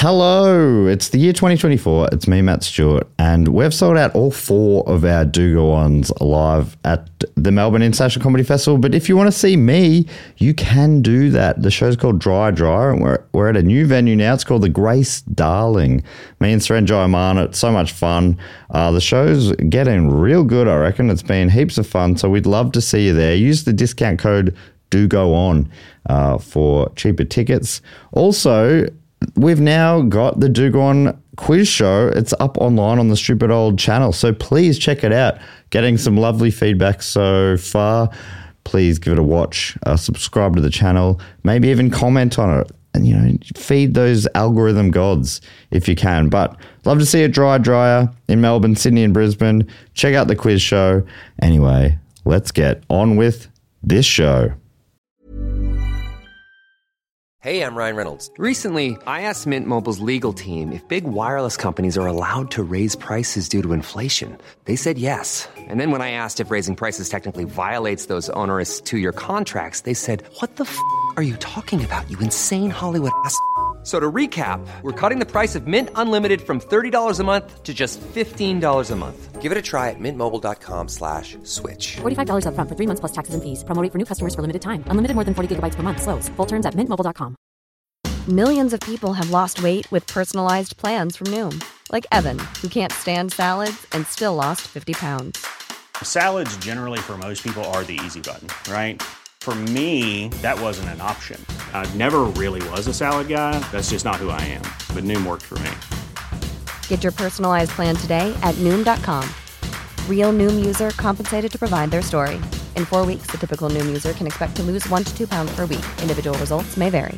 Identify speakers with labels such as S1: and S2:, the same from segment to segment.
S1: Hello, it's the year 2024. It's me, Matt Stewart, and we've sold out all 4 of our Do Go Ons live at the Melbourne International Comedy Festival. But if you want to see me, you can do that. The show's called Dry, and we're at a new venue now. It's called the Grace Darling. Me and Saranjay are on it. So much fun. The show's getting real good, I reckon. It's been heaps of fun, so we'd love to see you there. Use the discount code Do Go On for cheaper tickets. Also, we've now got the Do Go On quiz show. It's up online on the Stupid Old channel, so please check it out. Getting some lovely feedback so far. Please give it a watch. Subscribe to the channel. Maybe even comment on it. And, feed those algorithm gods if you can. But love to see a dryer in Melbourne, Sydney and Brisbane. Check out the quiz show. Anyway, let's get on with this show.
S2: Hey, I'm Ryan Reynolds. Recently, I asked Mint Mobile's legal team if big wireless companies are allowed to raise prices due to inflation. They said yes. And then when I asked if raising prices technically violates those onerous 2-year contracts, they said, "What the f*** are you talking about, you insane Hollywood ass?" So to recap, we're cutting the price of Mint Unlimited from $30 a month to just $15 a month. Give it a try at mintmobile.com/switch.
S3: $45 up front for 3 months plus taxes and fees. Promo rate for new customers for limited time. Unlimited more than 40 gigabytes per month. Slows full terms at mintmobile.com.
S4: Millions of people have lost weight with personalized plans from Noom. Like Evan, who can't stand salads and still lost 50 pounds.
S5: Salads generally for most people are the easy button, right? For me, that wasn't an option. I never really was a salad guy. That's just not who I am. But Noom worked for me.
S4: Get your personalized plan today at Noom.com. Real Noom user compensated to provide their story. In 4 weeks, the typical Noom user can expect to lose 1 to 2 pounds per week. Individual results may vary.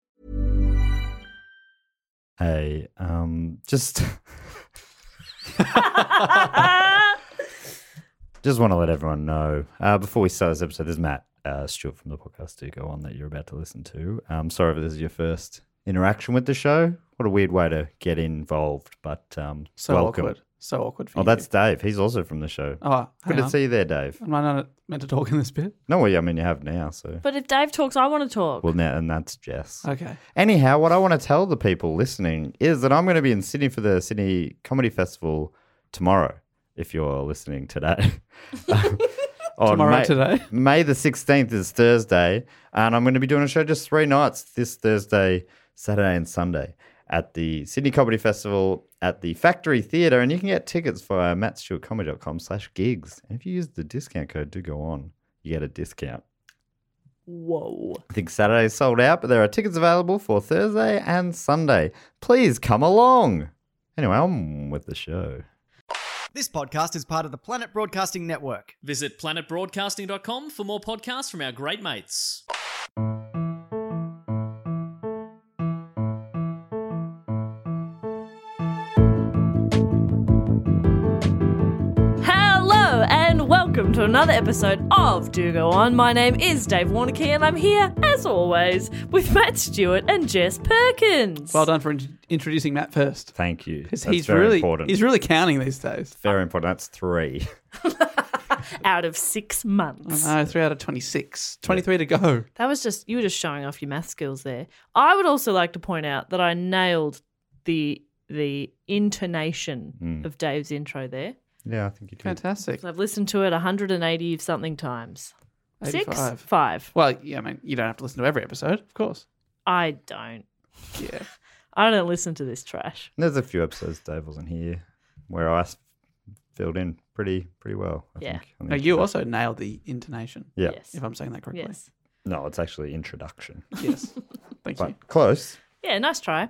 S1: Hey, just want to let everyone know, before we start this episode, this is Matt Stewart from the podcast Do Go On that you're about to listen to. Sorry if this is your first interaction with the show. What a weird way to get involved, but
S6: so
S1: welcome.
S6: Awkward. So awkward for you.
S1: Oh, that's Dave. He's also from the show.
S6: Oh,
S1: good to see you there, Dave.
S6: Am I not meant to talk in this bit?
S1: No, well, I mean, you have now, so.
S7: But if Dave talks, I want to talk.
S1: Well, now, and that's Jess.
S6: Okay.
S1: Anyhow, what I want to tell the people listening is that I'm going to be in Sydney for the Sydney Comedy Festival tomorrow, if you're listening today.
S6: Today?
S1: May the 16th is Thursday, and I'm going to be doing a show just 3 nights, this Thursday, Saturday and Sunday, at the Sydney Comedy Festival at the Factory Theatre, and you can get tickets via mattstewartcomedy.com/gigs. And if you use the discount code Do Go On, you get a discount.
S7: Whoa.
S1: I think Saturday is sold out, but there are tickets available for Thursday and Sunday. Please come along. Anyway, on with the show.
S8: This podcast is part of the Planet Broadcasting Network.
S9: Visit planetbroadcasting.com for more podcasts from our great mates.
S7: Welcome to another episode of Do Go On. My name is Dave Warnocky and I'm here, as always, with Matt Stewart and Jess Perkins.
S6: Well done for introducing Matt first.
S1: Thank you.
S6: Because
S1: he's very important.
S6: He's really counting these days.
S1: Very important. That's 3.
S7: Out of 6 months.
S6: I know, 3 out of 26. 23 to go.
S7: That was just, you were just showing off your math skills there. I would also like to point out that I nailed the intonation of Dave's intro there.
S1: Yeah, I think you did.
S6: Fantastic.
S7: So I've listened to it 180 something times.
S6: 85.
S7: 6? 5.
S6: Well, yeah, I mean, you don't have to listen to every episode, of course.
S7: I don't.
S6: Yeah.
S7: I don't listen to this trash.
S1: There's a few episodes Dave wasn't here where I filled in pretty well. I think.
S6: No, you also nailed the intonation.
S1: Yeah.
S7: Yes.
S6: If I'm saying that correctly.
S7: Yes.
S1: No, it's actually introduction.
S6: Yes. Thank you.
S1: Close.
S7: Yeah, nice try.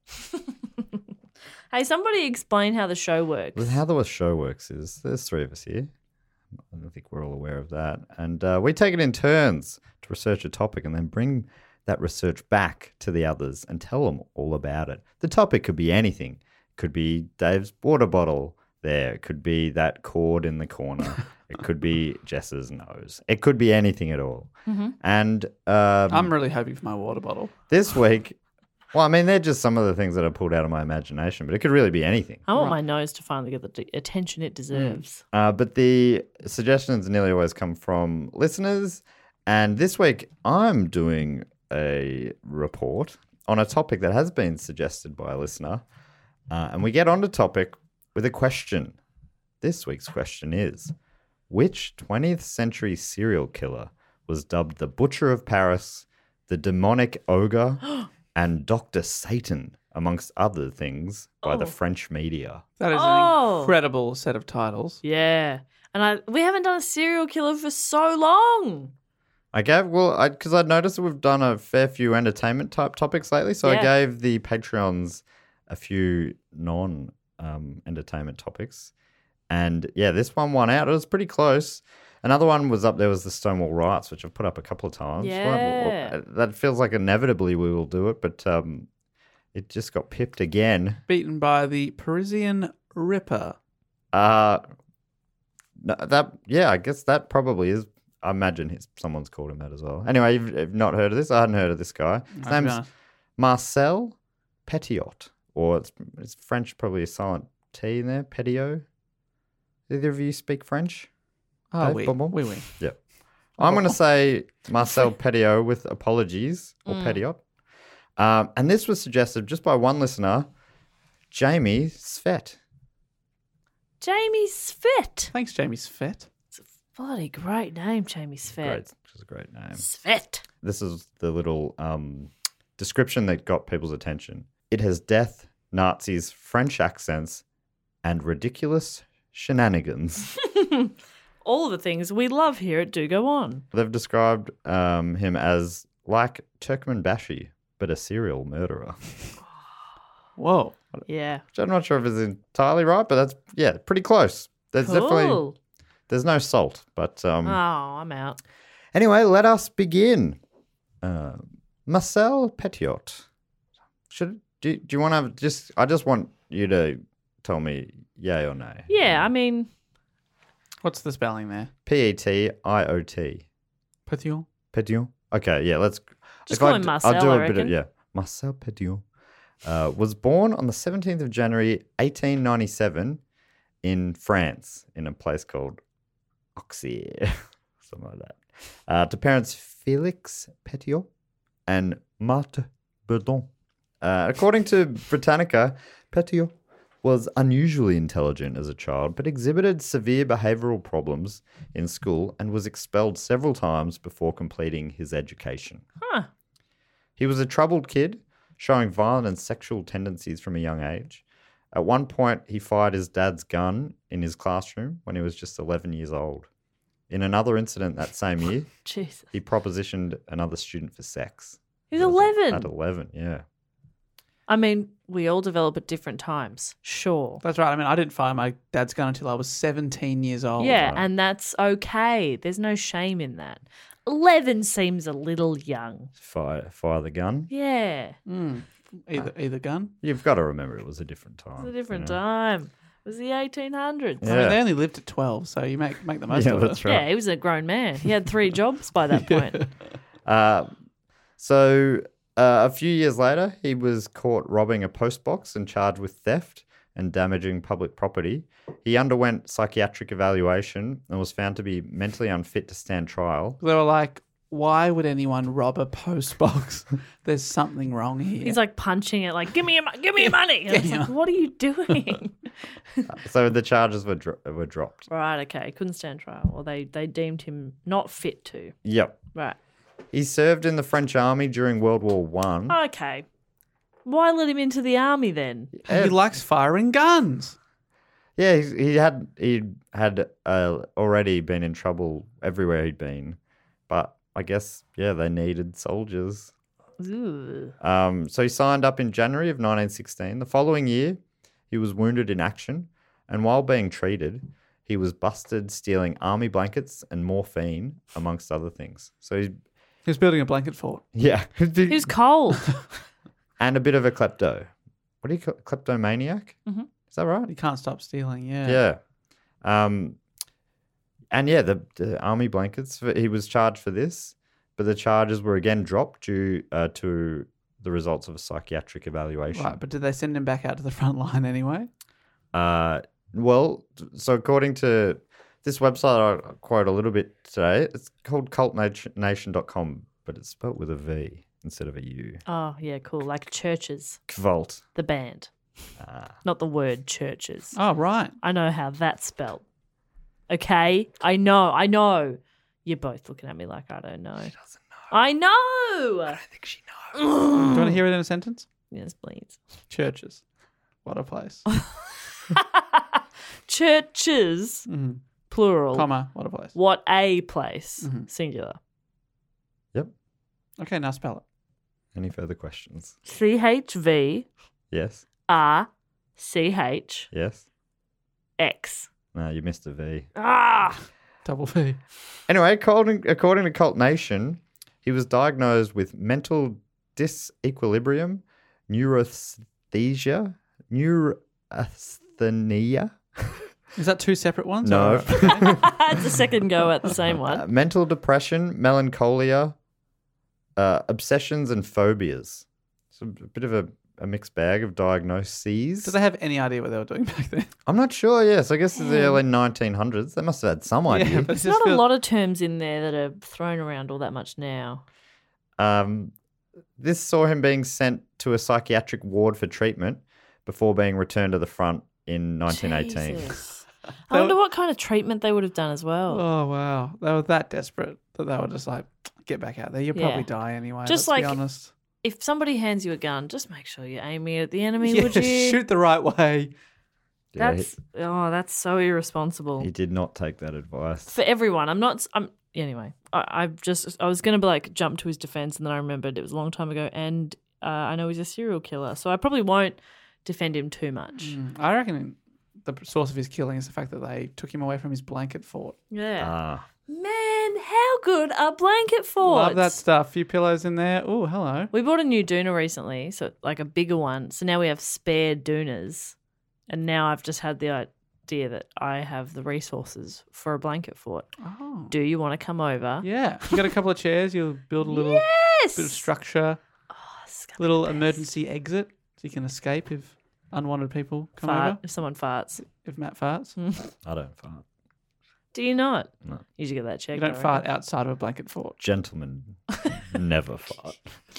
S7: Hey, somebody explain how the show works.
S1: Well, how the show works is there's 3 of us here. I think we're all aware of that. And we take it in turns to research a topic and then bring that research back to the others and tell them all about it. The topic could be anything. It could be Dave's water bottle there. It could be that cord in the corner. It could be Jess's nose. It could be anything at all.
S7: Mm-hmm.
S1: And
S6: I'm really hoping for my water bottle.
S1: This week... Well, I mean, they're just some of the things that are pulled out of my imagination, but it could really be anything.
S7: I want my nose to finally get the attention it deserves.
S1: But the suggestions nearly always come from listeners. And this week, I'm doing a report on a topic that has been suggested by a listener. And we get on the topic with a question. This week's question is, which 20th century serial killer was dubbed the Butcher of Paris, the Demonic Ogre, and Dr. Satan, amongst other things, by the French media?
S6: That is an incredible set of titles.
S7: Yeah. And we haven't done a serial killer for so long.
S1: Because I noticed that we've done a fair few entertainment type topics lately, so I gave the Patreons a few non-entertainment topics. And yeah, this one won out. It was pretty close. Another one was up there was the Stonewall Riots, which I've put up a couple of times.
S7: Yeah.
S1: That feels like inevitably we will do it, but it just got pipped again.
S6: Beaten by the Parisian Ripper.
S1: I guess that probably is. I imagine someone's called him that as well. Anyway, you've not heard of this? I hadn't heard of this guy. His name's Marcel Petiot, or it's French, probably a silent T in there, Petiot. Either of you speak French?
S6: Oh, oui.
S1: Yeah. I'm going to say Marcel Petiot with apologies, or Petiot. And this was suggested just by one listener, Jamie Svet.
S7: Jamie Svet.
S6: Thanks, Jamie Svet.
S7: It's a bloody great name, Jamie Svet.
S1: It's a great name.
S7: Svet.
S1: This is the little description that got people's attention. It has death, Nazis, French accents, and ridiculous shenanigans.
S7: All of the things we love here at Do Go On.
S1: They've described him as like Turkmenbashi, but a serial murderer.
S6: Whoa.
S7: Yeah.
S1: Which I'm not sure if it's entirely right, but that's, pretty close. There's definitely, there's no salt, but...
S7: I'm out.
S1: Anyway, let us begin. Marcel Petiot. Do you want to I just want you to tell me yay or nay.
S7: Yeah, I mean...
S6: What's the spelling there?
S1: Petiot.
S6: Petiot?
S1: Petiot? Okay, yeah, let's...
S7: Just call him Marcel,
S1: I'll do
S7: I
S1: a bit
S7: reckon.
S1: of... Marcel Petiot was born on the 17th of January, 1897 in France, in a place called Auxerre, something like that. To parents Félix Petiot and Marthe Bourdon. According to Britannica, Petiot was unusually intelligent as a child, but exhibited severe behavioural problems in school and was expelled several times before completing his education.
S7: Huh.
S1: He was a troubled kid, showing violent and sexual tendencies from a young age. At one point, he fired his dad's gun in his classroom when he was just 11 years old. In another incident that same year,
S7: Jesus.
S1: he propositioned another student for sex.
S7: He was 11.
S1: At 11, yeah.
S7: I mean, we all develop at different times, sure.
S6: That's right. I mean, I didn't fire my dad's gun until I was 17 years old.
S7: Yeah, and that's okay. There's no shame in that. 11 seems a little young.
S1: Fire the gun.
S7: Yeah.
S6: Either gun.
S1: You've got to remember it was a different time.
S7: It was a different time. It was the 1800s.
S1: Yeah.
S6: I mean, they only lived at 12, so you make the most of it.
S1: That's right.
S7: Yeah, he was a grown man. He had 3 jobs by that point.
S1: So a few years later, he was caught robbing a postbox and charged with theft and damaging public property. He underwent psychiatric evaluation and was found to be mentally unfit to stand trial.
S6: They were like, why would anyone rob a postbox? There's something wrong here.
S7: He's like punching it, like, give me your money. And it's like, what are you doing?
S1: So the charges were dropped.
S7: Right, okay. Couldn't stand trial. Or they deemed him not fit to.
S1: Yep.
S7: Right.
S1: He served in the French army during World War One.
S7: Okay. Why let him into the army then?
S6: He likes firing guns.
S1: Yeah, he had already been in trouble everywhere he'd been, but I guess they needed soldiers.
S7: Ooh.
S1: So he signed up in January of 1916. The following year, he was wounded in action, and while being treated, he was busted stealing army blankets and morphine, amongst other things. So he
S6: was building a blanket fort.
S1: Yeah,
S7: He was cold.
S1: and a bit of a klepto. What do you call kleptomaniac?
S7: Mm-hmm.
S1: Is that right?
S6: You can't stop stealing. Yeah.
S1: Yeah. The army blankets, he was charged for this, but the charges were again dropped due to the results of a psychiatric evaluation.
S6: Right, but did they send him back out to the front line anyway?
S1: Well, so according to this website I quote a little bit today, it's called cultnation.com, but it's spelled with a V. instead of a U.
S7: Oh, yeah, cool. Like churches,
S1: Kvolt.
S7: the band. Not the word churches.
S6: Oh, right.
S7: I know how that's spelled. Okay? I know. You're both looking at me like I don't know. She doesn't know. I know.
S1: I think she knows.
S6: Do you want to hear it in a sentence?
S7: Yes, please.
S6: Churches. What a place.
S7: Churches, plural.
S6: Comma, what a place.
S7: What a place, singular.
S1: Yep.
S6: Okay, now spell it.
S1: Any further questions?
S7: CHV
S1: Yes.
S7: RCH
S1: Yes.
S7: X.
S1: No, you missed a V.
S6: Double V.
S1: Anyway, according to Cult Nation, he was diagnosed with mental disequilibrium, neurasthenia.
S6: Is that two separate ones?
S1: No.
S6: Or-
S7: It's a second go at the same one.
S1: Mental depression, melancholia, obsessions, and phobias. So a bit of a mixed bag of diagnoses.
S6: Do they have any idea what they were doing back then?
S1: I'm not sure, yes. I guess it's the early 1900s. They must have had some idea.
S6: Yeah, but
S7: There's not a lot of terms in there that are thrown around all that much now.
S1: This saw him being sent to a psychiatric ward for treatment before being returned to the front in 1918.
S7: Jesus. I wonder what kind of treatment they would have done as well.
S6: Oh, wow. They were that desperate that they were just like, get back out there. You'll probably die anyway.
S7: Just
S6: let's be
S7: like-
S6: honest.
S7: If somebody hands you a gun, just make sure you're aiming it at the enemy, would
S6: Yeah,
S7: you?
S6: shoot the right way.
S1: Yeah,
S7: That's so irresponsible.
S1: he did not take that advice.
S7: For everyone. Anyway, I was going to like jump to his defense, and then I remembered it was a long time ago, and I know he's a serial killer, so I probably won't defend him too much.
S6: I reckon the source of his killing is the fact that they took him away from his blanket fort.
S7: Yeah. Man, how good are blanket forts?
S6: Love that stuff. Few pillows in there. Oh, hello.
S7: We bought a new doona recently, so like a bigger one. So now we have spare doonas, and now I've just had the idea that I have the resources for a blanket fort.
S6: Oh.
S7: Do you want to come over?
S6: Yeah. You got a couple of chairs. You'll build a little
S7: Yes!
S6: bit of structure. Little emergency exit so you can escape if unwanted people come over.
S7: If someone farts.
S6: If Matt farts.
S1: I don't fart.
S7: Do you not?
S1: No.
S7: You should get that checked.
S6: You don't
S7: I
S6: fart
S7: reckon.
S6: outside of a blanket fort.
S1: Gentlemen never fart.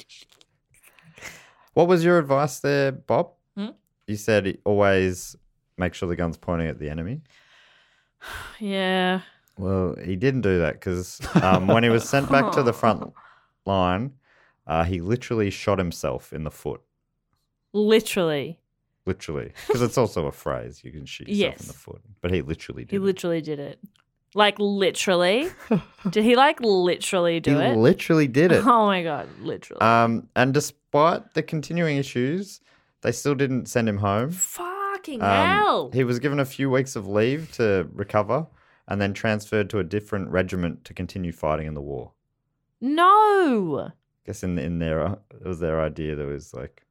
S1: What was your advice there, Bob? You said always make sure the gun's pointing at the enemy.
S7: Yeah.
S1: Well, he didn't do that because when he was sent back to the front line, he literally shot himself in the foot.
S7: Literally.
S1: Literally. Because it's also a phrase. You can shoot yourself in the foot. But he literally did
S7: He
S1: it.
S7: literally did it. Like literally? Did he like literally do
S1: He
S7: it?
S1: literally did it.
S7: Oh my God, literally.
S1: And despite the continuing issues, they still didn't send him home.
S7: Fucking hell.
S1: He was given a few weeks of leave to recover and then transferred to a different regiment to continue fighting in the war.
S7: No.
S1: I guess in their it was their idea. There was like,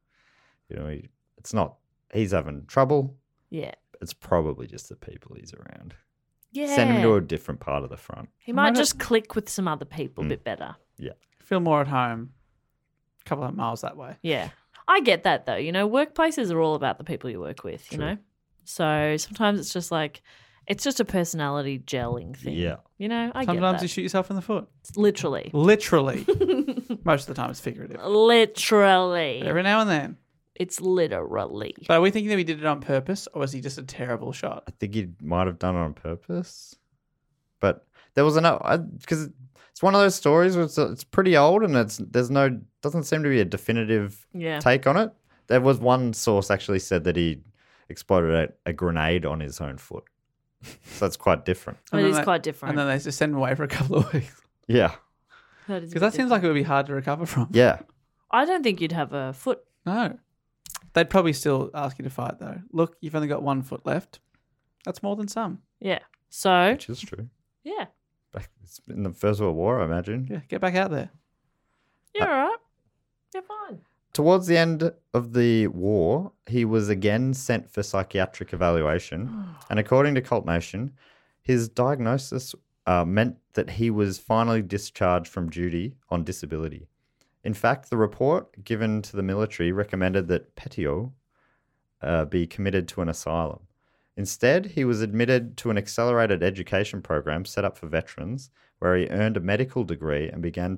S1: he's having trouble.
S7: Yeah.
S1: It's probably just the people he's around.
S7: Yeah.
S1: Send him to a different part of the front.
S7: He might just click with some other people a bit better.
S1: Yeah.
S6: Feel more at home a couple of miles that way.
S7: Yeah. I get that though. Workplaces are all about the people you work with, you know? So sometimes it's just like, it's just a personality gelling thing.
S1: Yeah.
S7: I get that.
S6: Sometimes you shoot yourself in the foot.
S7: Literally.
S6: Literally. Most of the time it's figurative.
S7: Literally.
S6: But every now and then.
S7: It's literally.
S6: But are we thinking that he did it on purpose or was he just a terrible shot?
S1: I think he might have done it on purpose. But there was because it's one of those stories where it's pretty old and doesn't seem to be a definitive take on it. There was one source actually said that he exploded a grenade on his own foot. So that's quite different.
S7: It is quite different.
S6: And then they just send him away for a couple of weeks.
S1: Yeah.
S6: Because that seems like it would be hard to recover from.
S1: Yeah.
S7: I don't think you'd have a foot.
S6: No. They'd probably still ask you to fight though. Look, you've only got 1 foot left. That's more than some.
S7: Yeah. So.
S1: Which is true.
S7: Yeah.
S1: It's in the First World War, I imagine.
S6: Yeah, get back out there.
S7: You're all right. You're fine.
S1: Towards the end of the war, he was again sent for psychiatric evaluation. And according to Cult Nation, his diagnosis meant that he was finally discharged from duty on disability. In fact, the report given to the military recommended that Petiot be committed to an asylum. Instead, he was admitted to an accelerated education program set up for veterans where he earned a medical degree and began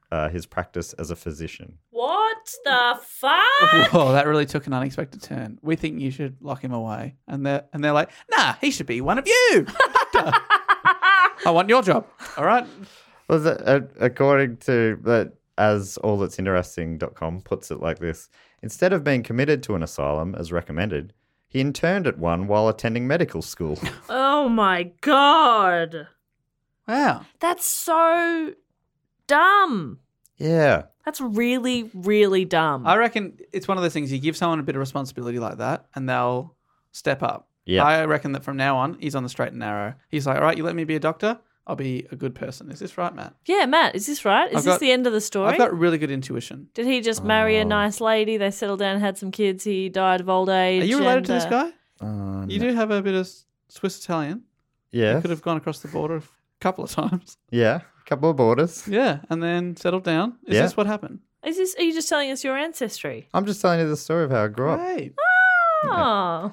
S1: his practice as a physician.
S7: What the fuck?
S6: Whoa, that really took an unexpected turn. We think you should lock him away. And they're like, nah, he should be one of you. Doctor. I want your job. All right.
S1: Well, according to that, as allthat'sinteresting.com puts it like this, instead of being committed to an asylum as recommended, he interned at one while attending medical school.
S7: Oh my God.
S6: Wow.
S7: That's so dumb.
S1: Yeah.
S7: That's really, really dumb.
S6: I reckon it's one of those things you give someone a bit of responsibility like that and they'll step up.
S1: Yeah.
S6: I reckon that from now on, he's on the straight and narrow. He's like, all right, you let me be a doctor, I'll be a good person. Is this right, Matt?
S7: Yeah, Matt, is this right? Is this the end of the story?
S6: I've got really good intuition.
S7: Did he just marry a nice lady? They settled down and had some kids. He died of old age.
S6: Are you related to this guy?
S1: No.
S6: You do have a bit of Swiss Italian.
S1: Yeah.
S6: You could have gone across the border a couple of times.
S1: Yeah. A couple of borders.
S6: Yeah, and then settled down. Is
S1: Yeah.
S6: this what happened?
S7: Are you just telling us your ancestry?
S1: I'm just telling you the story of how I grew up.
S6: Great.
S7: Oh.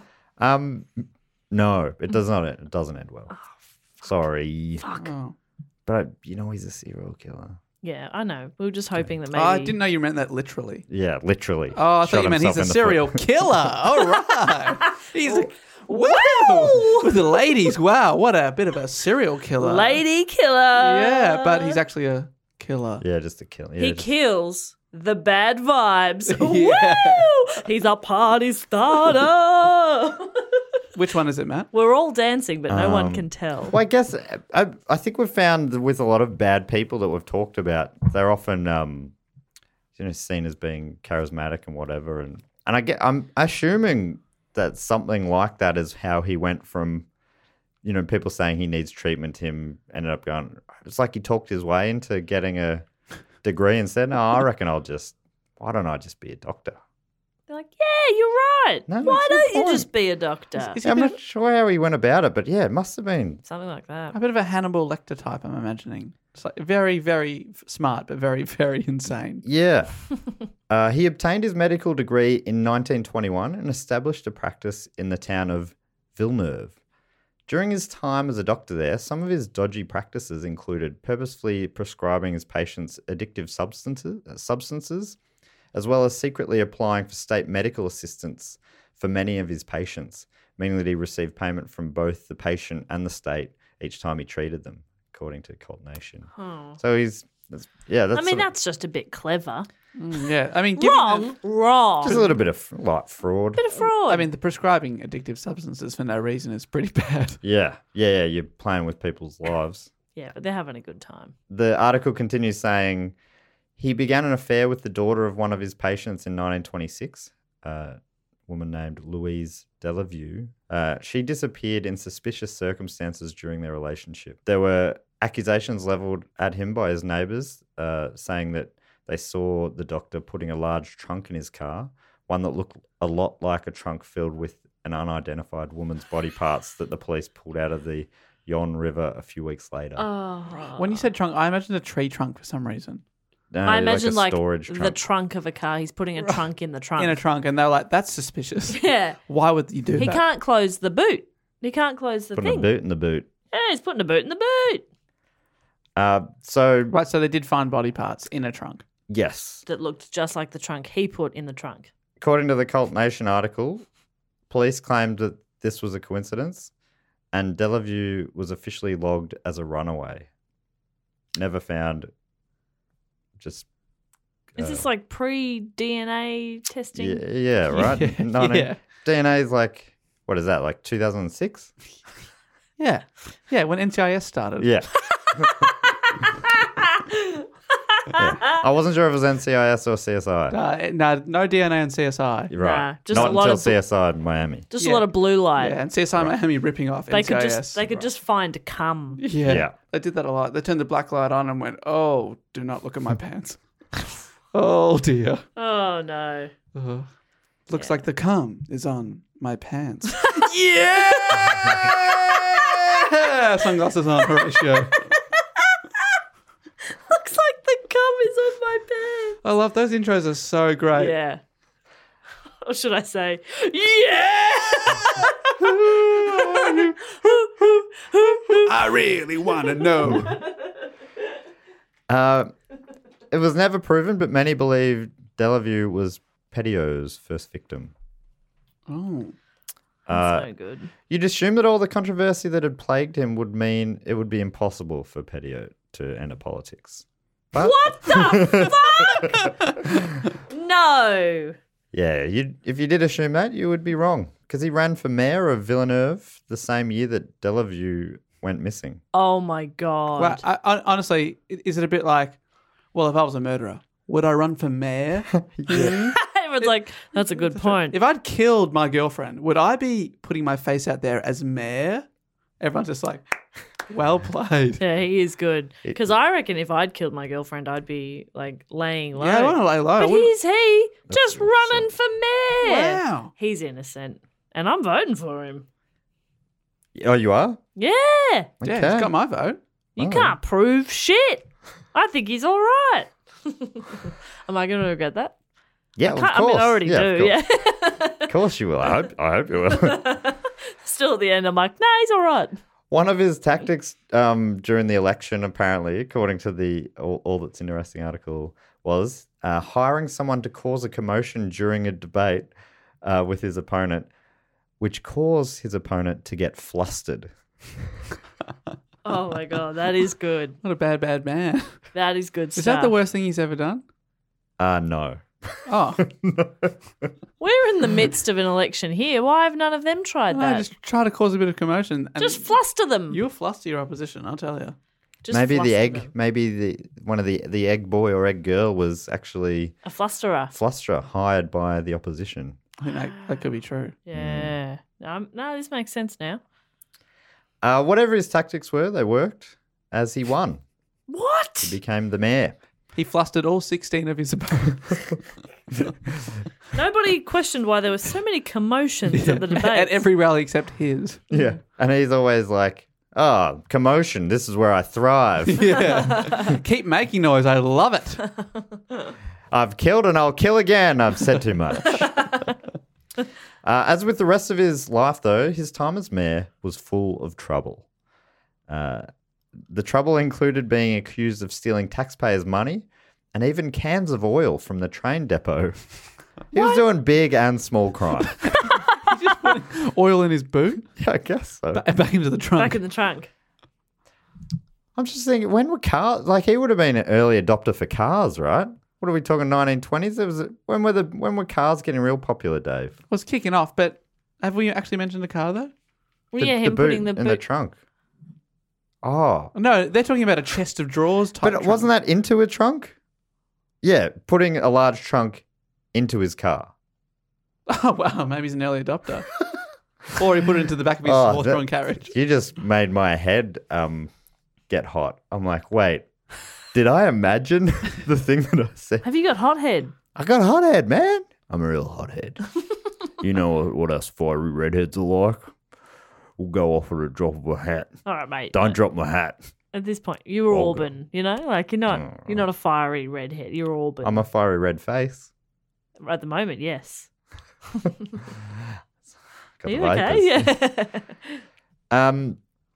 S1: No, it does not. It doesn't end well. Sorry.
S6: Oh.
S1: But he's a serial killer.
S7: Yeah, I know. We were just hoping that maybe.
S6: Oh, I didn't know you meant that literally.
S1: Yeah, literally.
S6: Oh, I thought
S1: Shot
S6: you meant he's
S1: himself
S6: a
S1: in the
S6: serial
S1: foot.
S6: killer. All right. He's wow. With the ladies. Wow, what a bit of a serial killer.
S7: Lady killer.
S6: Yeah, but he's actually a killer.
S1: Yeah, just a killer. Yeah,
S7: He
S1: just-
S7: kills the bad vibes.
S6: Yeah.
S7: Woo! He's a party starter.
S6: Which one is it, Matt?
S7: We're all dancing, but no one can tell.
S1: Well, I guess I think we've found with a lot of bad people that we've talked about, they're often seen as being charismatic and whatever, and I'm assuming that something like that is how he went from, people saying he needs treatment. Him ended up going. It's like he talked his way into getting a degree and said, "No, I reckon why don't I just be a doctor?"
S7: They're like, yeah, you're right.
S1: No,
S7: Why
S1: that's
S7: don't
S1: the
S7: you
S1: point.
S7: just be a doctor?
S6: Is he
S1: I'm
S6: a bit
S1: not sure how he went about it, but yeah, it must have been.
S7: Something like that.
S6: a bit of a Hannibal Lecter type, I'm imagining. It's like very, very smart, but very, very insane.
S1: Yeah. He obtained his medical degree in 1921 and established a practice in the town of Villeneuve. During his time as a doctor there, some of his dodgy practices included purposefully prescribing his patients addictive substances, as well as secretly applying for state medical assistance for many of his patients, meaning that he received payment from both the patient and the state each time he treated them, according to Cult Nation.
S7: Oh.
S1: So that's
S7: just a bit clever.
S6: Yeah, I mean, given
S7: Wrong.
S1: just a little bit of fraud.
S7: Bit of fraud.
S6: I mean, the prescribing addictive substances for no reason is pretty bad.
S1: Yeah, you're playing with people's lives.
S7: yeah, but they're having a good time.
S1: The article continues saying he began an affair with the daughter of one of his patients in 1926, a woman named Louise Delavue. She disappeared in suspicious circumstances during their relationship. There were accusations leveled at him by his neighbours, saying that they saw the doctor putting a large trunk in his car, one that looked a lot like a trunk filled with an unidentified woman's body parts that the police pulled out of the Yon River a few weeks later.
S6: When you said trunk, I imagined a tree trunk for some reason.
S1: No,
S7: I imagine
S1: like a storage
S7: the
S1: trunk.
S7: trunk of a car. He's putting a trunk in the trunk.
S6: In a trunk, and they're like, that's suspicious.
S7: Yeah.
S6: Why would you do
S7: He
S6: that?
S7: can't close the boot. He can't close the
S1: Putting
S7: thing.
S1: a boot in the boot.
S7: Yeah, he's putting a boot in the boot.
S6: Right, so they did find body parts in a trunk.
S1: Yes.
S7: That looked just like the trunk he put in the trunk.
S1: According to the Cult Nation article, police claimed that this was a coincidence and Delavue was officially logged as a runaway. Never found. Just.
S7: Is this like pre-DNA testing?
S1: Yeah, right?
S6: Yeah.
S1: DNA is like, what is that, like 2006?
S6: Yeah. Yeah, when NCIS started.
S1: Yeah. Yeah. I wasn't sure if it was NCIS or CSI.
S6: No DNA on CSI.
S1: You're right.
S7: Nah, just
S1: Not
S7: a lot
S1: until
S7: of
S1: CSI in Miami.
S7: Just a lot of blue light.
S6: Yeah, and CSI Miami ripping off
S7: They
S6: NCIS.
S7: could just find cum.
S6: Yeah.
S1: Yeah.
S6: They did that a lot. They turned the black light on and went, oh, do not look at my pants. Oh, dear.
S7: Oh no.
S6: Looks like the cum is on my pants.
S7: Yeah.
S6: Sunglasses on, Horatio.
S7: Looks like the cum is on my pants.
S6: I love those intros are so great.
S7: Yeah. Or should I say, yeah?
S6: I really want to know.
S1: It was never proven, but many believe Delavue was Petitot's first victim.
S6: Oh.
S7: That's no good.
S1: You'd assume that all the controversy that had plagued him would mean it would be impossible for Petitot to enter politics. But,
S7: What the fuck? No.
S1: yeah, if you did assume that, you would be wrong. Because he ran for mayor of Villeneuve the same year that Delavue went missing.
S7: Oh my god.
S6: Well, honestly, is it a bit like, well, if I was a murderer, would I run for mayor?
S7: Everyone's like, that's a good point.
S6: If I'd killed my girlfriend, would I be putting my face out there as mayor? Everyone's just like, well played.
S7: Yeah, he is good. Because I reckon if I'd killed my girlfriend, I'd be like laying low.
S6: Yeah, I want to lay low.
S7: But he's just running for mayor.
S6: Wow.
S7: He's innocent. And I'm voting for him.
S1: Oh, you are?
S7: Yeah.
S6: Yeah, he's got my vote.
S7: You can't prove shit. I think he's all right. Am I going to regret that?
S1: Yeah, of
S7: I
S1: course.
S7: mean, I already do, yeah.
S1: Of course you will. I hope you will.
S7: Still at the end, I'm like, nah, he's all right.
S1: One of his tactics during the election, apparently, according to the All That's Interesting article, was hiring someone to cause a commotion during a debate with his opponent, which caused his opponent to get flustered.
S7: Oh, my God. That is good.
S6: Not a bad man.
S7: That is good stuff.
S6: Is that the worst thing he's ever done?
S1: No.
S6: Oh.
S7: We're in the midst of an election here. Why have none of them tried that?
S6: Just try to cause a bit of commotion. And
S7: Just fluster them.
S6: You'll fluster your opposition, I'll tell you.
S7: Just
S1: Maybe
S7: fluster
S1: the egg,
S7: them.
S1: maybe one of the egg boy or egg girl was actually
S7: A flusterer.
S1: flusterer hired by the opposition.
S6: I think that could be true.
S7: Yeah. No, this makes sense now.
S1: Whatever his tactics were, they worked as he won.
S7: What?
S1: He became the mayor.
S6: He flustered all 16 of his opponents.
S7: Nobody questioned why there were so many commotions at the debate.
S6: At every rally except his.
S1: Yeah. And he's always like, oh, commotion. This is where I thrive.
S6: Yeah. Keep making noise. I love it.
S1: I've killed and I'll kill again. I've said too much. As with the rest of his life, though, his time as mayor was full of trouble. The trouble included being accused of stealing taxpayers' money and even cans of oil from the train depot. He was doing big and small crime.
S6: Just putting oil in his boot.
S1: Yeah, I guess so.
S6: Back into the trunk.
S7: Back in the trunk.
S1: I'm just thinking, when were cars? Like, he would have been an early adopter for cars, right? What are we talking? 1920s? When were cars getting real popular, Dave?
S6: Was kicking off, but have we actually mentioned the car though?
S7: Well, yeah, him putting the
S1: in the
S7: boot.
S1: trunk. Oh,
S6: No, they're talking about a chest of drawers type.
S1: but wasn't that into a trunk? Yeah, putting a large trunk into his car.
S6: Oh wow, maybe he's an early adopter. Or he put it into the back of his
S1: Oh,
S6: horse-drawn carriage.
S1: You just made my head get hot. I'm like, wait, did I imagine the thing that I said?
S7: Have you got hothead?
S1: I got a hothead, man. I'm a real hothead. You know what us fiery redheads are like? We'll go off at a drop of a hat.
S7: All right, mate.
S1: Don't drop my hat.
S7: At this point, you're Auburn, you know? Like, you're not a fiery redhead. You're Auburn.
S1: I'm a fiery red face.
S7: At the moment, yes.
S1: Got
S7: Are you
S1: the
S7: okay?
S1: vapors.
S7: Yeah.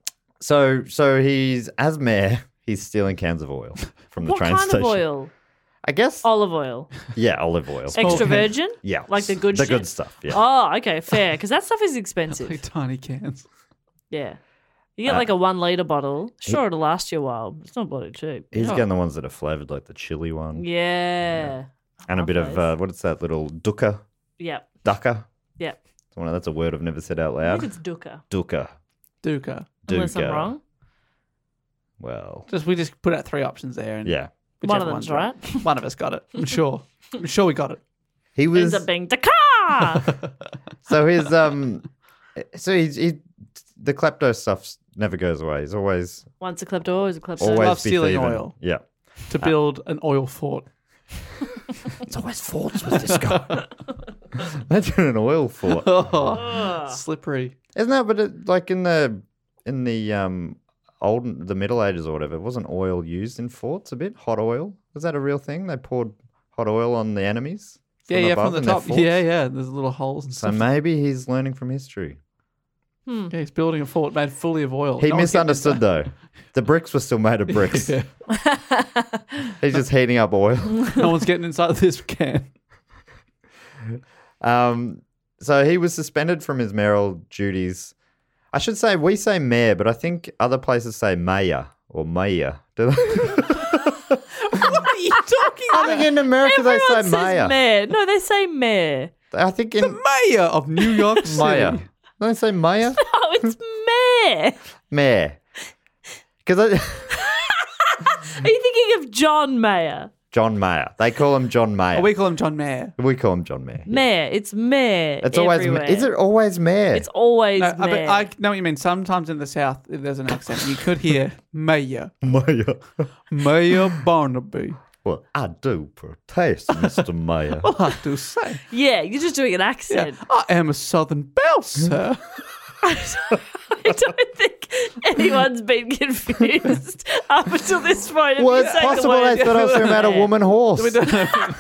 S1: So he's, as mayor, he's stealing cans of oil from the
S7: What
S1: train
S7: kind
S1: station.
S7: of oil?
S1: I guess.
S7: Olive oil.
S1: Yeah, olive oil.
S7: Extra virgin?
S1: Yeah.
S7: Like the good
S1: The
S7: shit?
S1: good stuff, yeah.
S7: Oh, okay, fair. Because that stuff is expensive.
S6: Like tiny cans.
S7: Yeah. You get like a 1 litre bottle. Sure, it'll last you a while. It's not bloody cheap.
S1: He's getting the ones that are flavoured, like the chili one.
S7: Yeah.
S1: And a bit of, what is that little dukkha?
S7: Yep.
S1: Dukkha?
S7: Yep.
S1: That's a word I've never said out
S7: I
S1: loud.
S7: think it's dukkha.
S1: Dukkha.
S6: Duca.
S7: Unless I'm wrong.
S1: Well,
S6: We just put out 3 options there. And
S1: yeah.
S6: whichever
S7: One of them's
S6: one's
S7: right.
S6: One of us got it. I'm sure. I'm sure we got it.
S1: He
S7: Ends
S1: was,
S7: up being dukkha.
S1: so his, the klepto stuff never goes away. He's always
S7: Once a klepto, always a klepto.
S1: always
S6: love
S1: be
S6: stealing
S1: thieving.
S6: oil.
S1: Yeah.
S6: To build an oil fort.
S1: It's always forts with this guy. Imagine an oil fort.
S6: Slippery.
S1: Isn't that? But like in the the Middle Ages or whatever, wasn't oil used in forts a bit? Hot oil, was that a real thing? They poured hot oil on the enemies.
S6: From
S1: above
S6: the
S1: in their
S6: top.
S1: forts?
S6: Yeah. There's little holes and
S1: So
S6: stuff.
S1: maybe he's learning from history.
S6: Yeah, he's building a fort made fully of oil.
S1: He
S6: No one's getting
S1: misunderstood, though. The bricks were still made of bricks.
S6: Yeah.
S1: He's just heating up oil.
S6: No one's getting inside this can.
S1: So he was suspended from his mayoral duties. I should say, we say mayor, but I think other places say mayor or mayor. Do they?
S6: What are you talking
S1: I
S6: about?
S1: think in America
S7: Everyone
S1: they say
S7: says
S1: mayor.
S7: mayor. No, they say mayor.
S1: I think in
S6: Mayor of New York City.
S1: mayor. Don't they say mayor?
S7: Oh, it's mayor.
S1: Mayor. Because
S7: Are you thinking of John Mayer?
S1: John Mayer. They call him John Mayer.
S6: Oh, we call him John Mayer.
S1: We call him John Mayer.
S7: Mayor. It's mayor.
S1: It's always.
S7: everywhere.
S1: Is it always mayor?
S7: It's always
S6: No,
S7: mayor.
S6: I know what you mean. Sometimes in the South, there's an accent. You could hear Mayor.
S1: Mayor.
S6: Mayor Barnaby.
S1: Well, I do protest, Mr. Mayor.
S6: Well, I do say.
S7: Yeah, you're just doing an
S6: Yeah,
S7: accent.
S6: I am a Southern belle, sir.
S7: I don't think anyone's been confused up until this point. If
S1: Well,
S7: you
S1: it's
S7: say the
S1: possible
S7: word
S1: they thought I was talking about a
S7: mayor.
S1: woman horse.
S6: We don't know.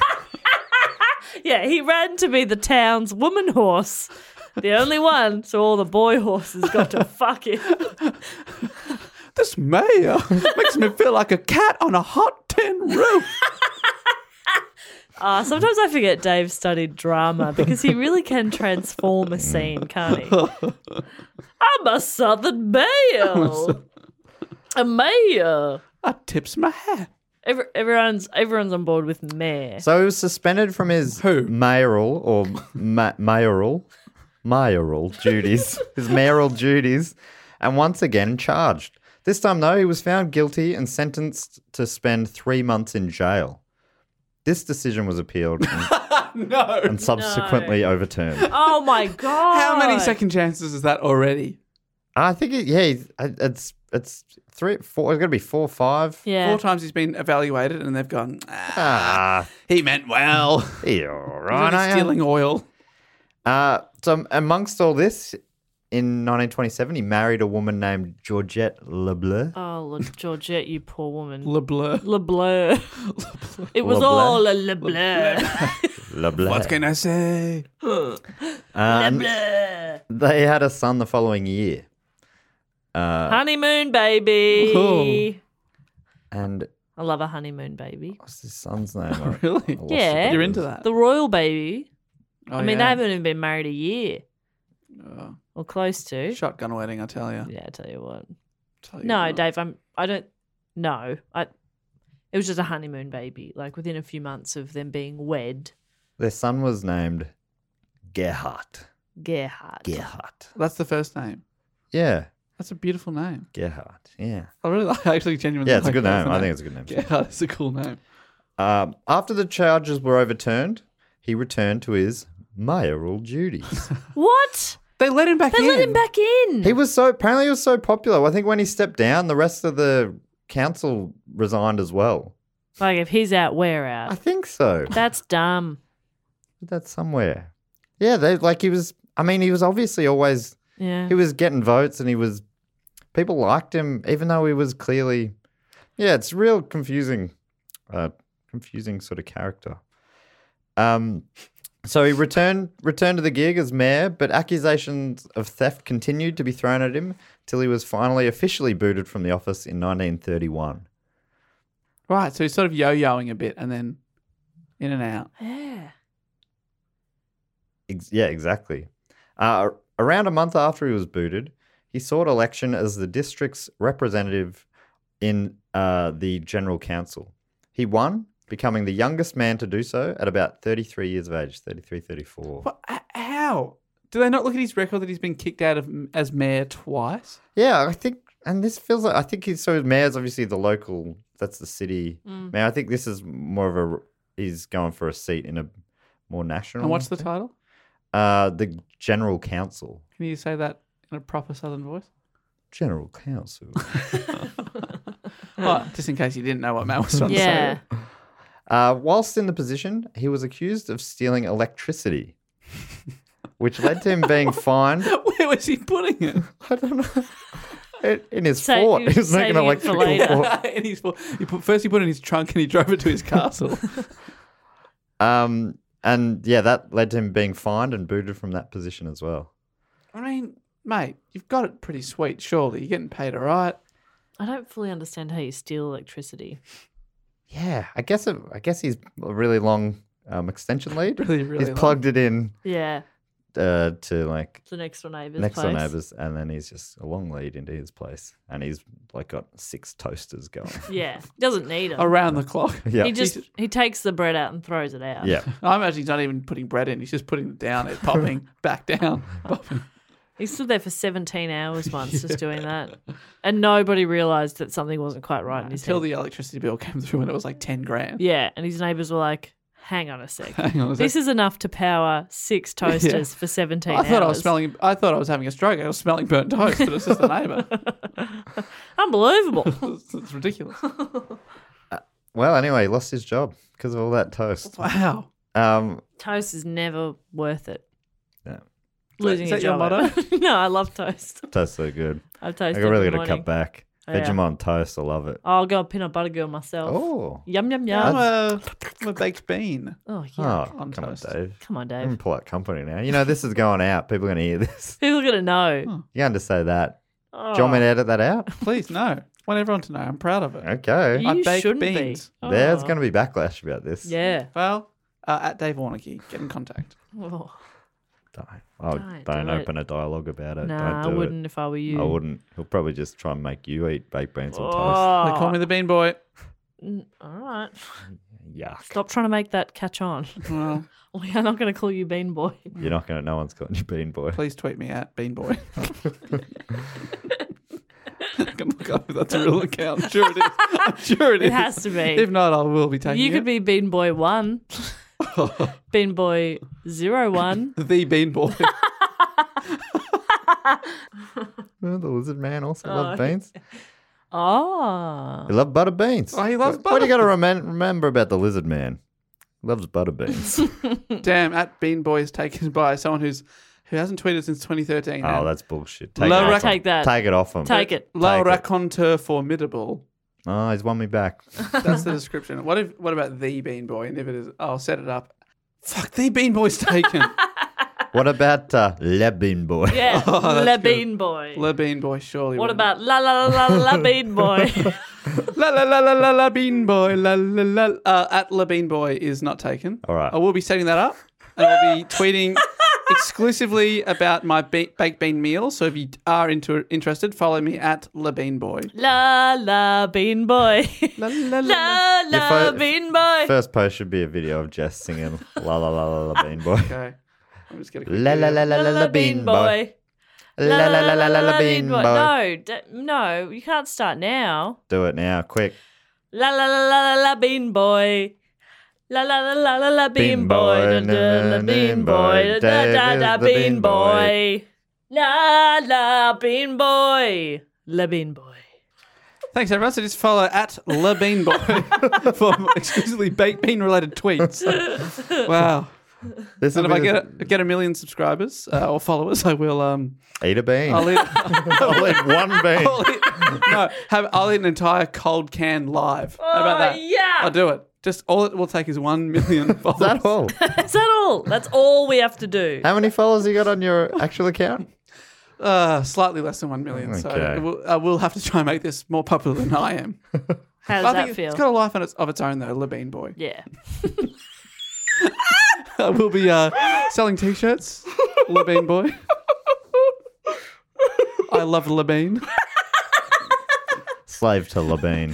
S7: Yeah, he ran to be the town's woman horse. The only one, so all the boy horses got to fuck him.
S6: This mayor makes me feel like a cat on a hot tin roof.
S7: Sometimes I forget Dave studied drama because he really can transform a scene, can't he? I'm a southern mayor. A mayor.
S6: I tips my hat.
S7: Everyone's on board with mayor.
S1: So he was suspended from his
S6: Who?
S1: mayoral or mayoral duties, his mayoral duties, and once again charged. This time, though, he was found guilty and sentenced to spend 3 months in jail. This decision was appealed and subsequently overturned.
S7: Oh my god!
S6: How many second chances is that already?
S1: I think, it's 3, 4. It's going to be 4, 5.
S7: Yeah.
S6: 4 times he's been evaluated and they've gone,
S1: Ah,
S6: he meant well.
S1: you're all
S6: He's
S1: right.
S6: only
S1: aren't you?
S6: stealing oil.
S1: So amongst all this, in 1927, he married a woman named Georgette Lebleu.
S7: Oh, Georgette, you poor woman.
S6: Le Bleu.
S7: Le Bleu. It was
S1: Le
S7: all a Le Bleu.
S1: Lebleu.
S6: What can I say?
S7: Le
S1: And
S7: Bleu.
S1: they had a son the following year.
S7: Honeymoon baby.
S6: Oh.
S1: And
S7: I love a honeymoon baby.
S1: what's his son's name? I
S6: Really?
S1: lost
S7: Yeah.
S1: it.
S6: You're into that?
S7: The royal baby.
S6: Oh,
S7: I mean,
S6: yeah.
S7: they haven't even been married a year.
S6: Oh,
S7: Or close to.
S6: shotgun wedding, I tell you.
S7: Yeah, I tell you what.
S6: Tell you
S7: No,
S6: what.
S7: Dave, I don't know. It was just a honeymoon baby, like within a few months of them being wed.
S1: Their son was named Gerhard.
S7: Gerhard.
S6: That's the first name.
S1: Yeah,
S6: That's a beautiful name.
S1: Gerhard. Yeah.
S6: I really like, I actually genuinely
S1: Yeah, it's a
S6: like
S1: good
S6: that
S1: name.
S6: as
S1: I think it's a good name.
S6: Yeah, it's a cool name.
S1: After the charges were overturned, he returned to his mayoral duties.
S7: What?
S6: They let him back in.
S7: They let him back in.
S1: He was so popular. I think when he stepped down, the rest of the council resigned as well.
S7: Like, if he's out, we're
S1: I
S7: out.
S1: think so.
S7: That's dumb.
S1: That's somewhere. Yeah, he was obviously always,
S7: Yeah.
S1: he was getting votes and people liked him, even though he was clearly, it's real confusing sort of character. So he returned to the gig as mayor, but accusations of theft continued to be thrown at him till he was finally officially booted from the office in 1931.
S6: Right, so he's sort of yo-yoing a bit and then in and out.
S7: Yeah.
S1: Yeah, exactly. Around a month after he was booted, he sought election as the district's representative in the General Council. He won, becoming the youngest man to do so at about 33 years of age, 33, 34.
S6: What? How? Do they not look at his record that he's been kicked out of as mayor twice?
S1: Yeah, I think, and this feels like, I think mayor's obviously the local, that's the city. Mayor, I think this is more of he's going for a seat in a more national.
S6: And what's the title?
S1: The General Council.
S6: Can you say that in a proper Southern voice?
S1: General Council.
S6: Oh, just in case you didn't know what Matt was trying
S7: Yeah.
S6: to say.
S1: Whilst in the position, he was accused of stealing electricity, which led to him being fined.
S6: Where was he putting it?
S1: I don't know. In his
S7: Sa-
S1: fort.
S7: he was
S1: He was making an
S7: saving it for
S1: electrical
S7: later.
S1: fort.
S6: In his, first he put it in his trunk and he drove it to his castle.
S1: And that led to him being fined and booted from that position as well.
S6: I mean, mate, you've got it pretty sweet, surely. You're getting paid all right.
S7: I don't fully understand how you steal electricity.
S1: Yeah, I guess he's a really long extension lead.
S6: Really, really
S1: He's
S6: long.
S1: plugged it in
S7: Yeah.
S1: to like
S7: The next door neighbour's
S1: next
S7: place.
S1: door neighbours, and then he's just a long lead into his place, and he's like got 6 toasters going.
S7: Yeah. Doesn't need them.
S6: Around the clock.
S1: Yeah,
S7: He takes the bread out and throws it out.
S1: yeah.
S6: I imagine he's not even putting bread in. He's just putting it down. It's popping back down. Popping.
S7: He stood there for 17 hours once just doing that. And nobody realised that something wasn't quite right in his
S6: Until
S7: head.
S6: the electricity bill came through and it was like 10 grand.
S7: Yeah, and his neighbours were like, hang on a sec.
S6: Hang on a
S7: This
S6: sec.
S7: is enough to power 6 toasters for 17 hours.
S6: I thought I was having a stroke. I was smelling burnt toast, but it's just the neighbour.
S7: Unbelievable.
S6: It's ridiculous.
S1: Well, anyway, he lost his job because of all that toast.
S6: Wow.
S7: Toast is never worth it.
S1: Yeah,
S7: Losing
S6: Is
S7: your
S6: that your
S7: job.
S6: motto?
S7: No, I love toast.
S1: toast's so good.
S7: I've
S1: I
S7: toasted
S1: really
S7: every
S1: got to cut
S7: morning.
S1: back.
S7: Oh, yeah.
S1: Vegemite toast, I love it.
S7: I'll go peanut butter girl myself.
S1: Oh,
S7: Yum, yum,
S6: I'm
S7: yum.
S6: a baked bean.
S7: Oh, yeah.
S1: oh,
S6: on
S1: come
S6: toast.
S1: on, Dave.
S7: Come on,
S1: I'm in
S7: Dave.
S1: polite company now. You know this is going out. People are going to hear this.
S7: People are going to know.
S1: You understand that?
S7: Oh.
S1: Do you want me to edit that out?
S6: Please, no. I want everyone to know. I'm proud of it.
S1: Okay.
S7: You
S6: I baked
S7: shouldn't
S6: beans.
S7: be.
S1: There's
S7: Oh.
S1: going to be backlash about this.
S7: Yeah.
S6: Well, at Dave Warnocky, get in contact.
S7: Oh.
S1: Don't
S7: Don't do
S1: open a dialogue about it.
S7: Nah, I
S1: Don't do
S7: wouldn't if I were
S1: it.
S7: you.
S1: I wouldn't. He'll probably just try and make you eat baked beans on toast.
S7: Oh.
S6: They call me the bean boy.
S7: All right.
S1: Yuck.
S7: Stop trying to make that catch on.
S6: Well,
S7: We are not going to call you Bean Boy.
S1: You're not going to. No one's calling you bean boy.
S6: please tweet me at bean boy. I can look up if that's a real account. I'm sure it is. I'm sure it is.
S7: It has to be.
S6: If not, I will be taking
S7: You
S6: it.
S7: could be Bean Boy 1, Bean Boy 01.
S6: the bean boy.
S1: Oh, the lizard man also loved beans.
S7: Oh.
S1: He loved butter beans.
S6: Oh, he loves
S1: What do you got
S6: butter
S1: to remember about the lizard man? He loves butter beans.
S6: Damn, at bean boy is taken by someone who hasn't tweeted since 2013.
S1: Oh, that's bullshit. Take,
S6: Low
S1: it,
S6: rac-
S1: off him.
S7: Take that.
S1: Take it off him.
S7: Take it.
S6: La
S1: Take it.
S6: raconteur formidable.
S1: Oh, he's won me back.
S6: That's the description. What about the bean boy? And if it is, I'll set it up. Fuck, the bean boy's taken.
S1: What about Le Bean Boy?
S7: Yeah,
S6: Oh, that's
S7: La
S6: good.
S7: Bean Boy.
S6: La bean boy, surely.
S7: What
S6: wouldn't.
S7: about La Bean Boy?
S6: La bean boy? At La bean boy is not taken.
S1: All right.
S6: I will be setting that up, and I'll be tweeting exclusively about my baked bean meal. So if you are interested, follow me at La bean boy.
S7: La Bean Boy.
S6: La
S1: Your
S7: La Bean Boy.
S1: First post should be a video of Jess singing La La La La La Bean Boy.
S6: Okay. I'm just gonna.
S1: La La La La La La Bean Boy. La La La La La La Bean Boy.
S7: No, you can't start now.
S1: Do it now, quick.
S7: La la la la la la Bean Boy. La la la la la la Bean Boy. Da da la Bean Boy. Da da da Bean Boy. La la Bean Boy. La Bean Boy.
S6: Thanks, everyone. So just follow at La Bean Boy for exclusively baked bean related tweets. Wow.
S1: This
S6: And
S1: will
S6: if
S1: be
S6: I get a million subscribers or followers, I will
S1: eat a bean.
S6: I'll eat
S1: I'll eat one bean.
S6: I'll eat an entire cold can live. How about that?
S7: yeah.
S6: I'll do it. Just all it will take is 1 million followers.
S1: Is that all?
S7: Is that all? That's all we have to do.
S1: How many followers you got on your actual account?
S6: Slightly less than 1 million. So
S1: Okay.
S6: I will have to try and make this more popular than I am.
S7: How does
S6: I
S7: that
S6: think
S7: feel?
S6: it's got a life of its own, though, La Bean Boy.
S7: Yeah.
S6: I will be selling T-shirts, La Bean Boy. I love La Bean.
S1: Slave to Labine.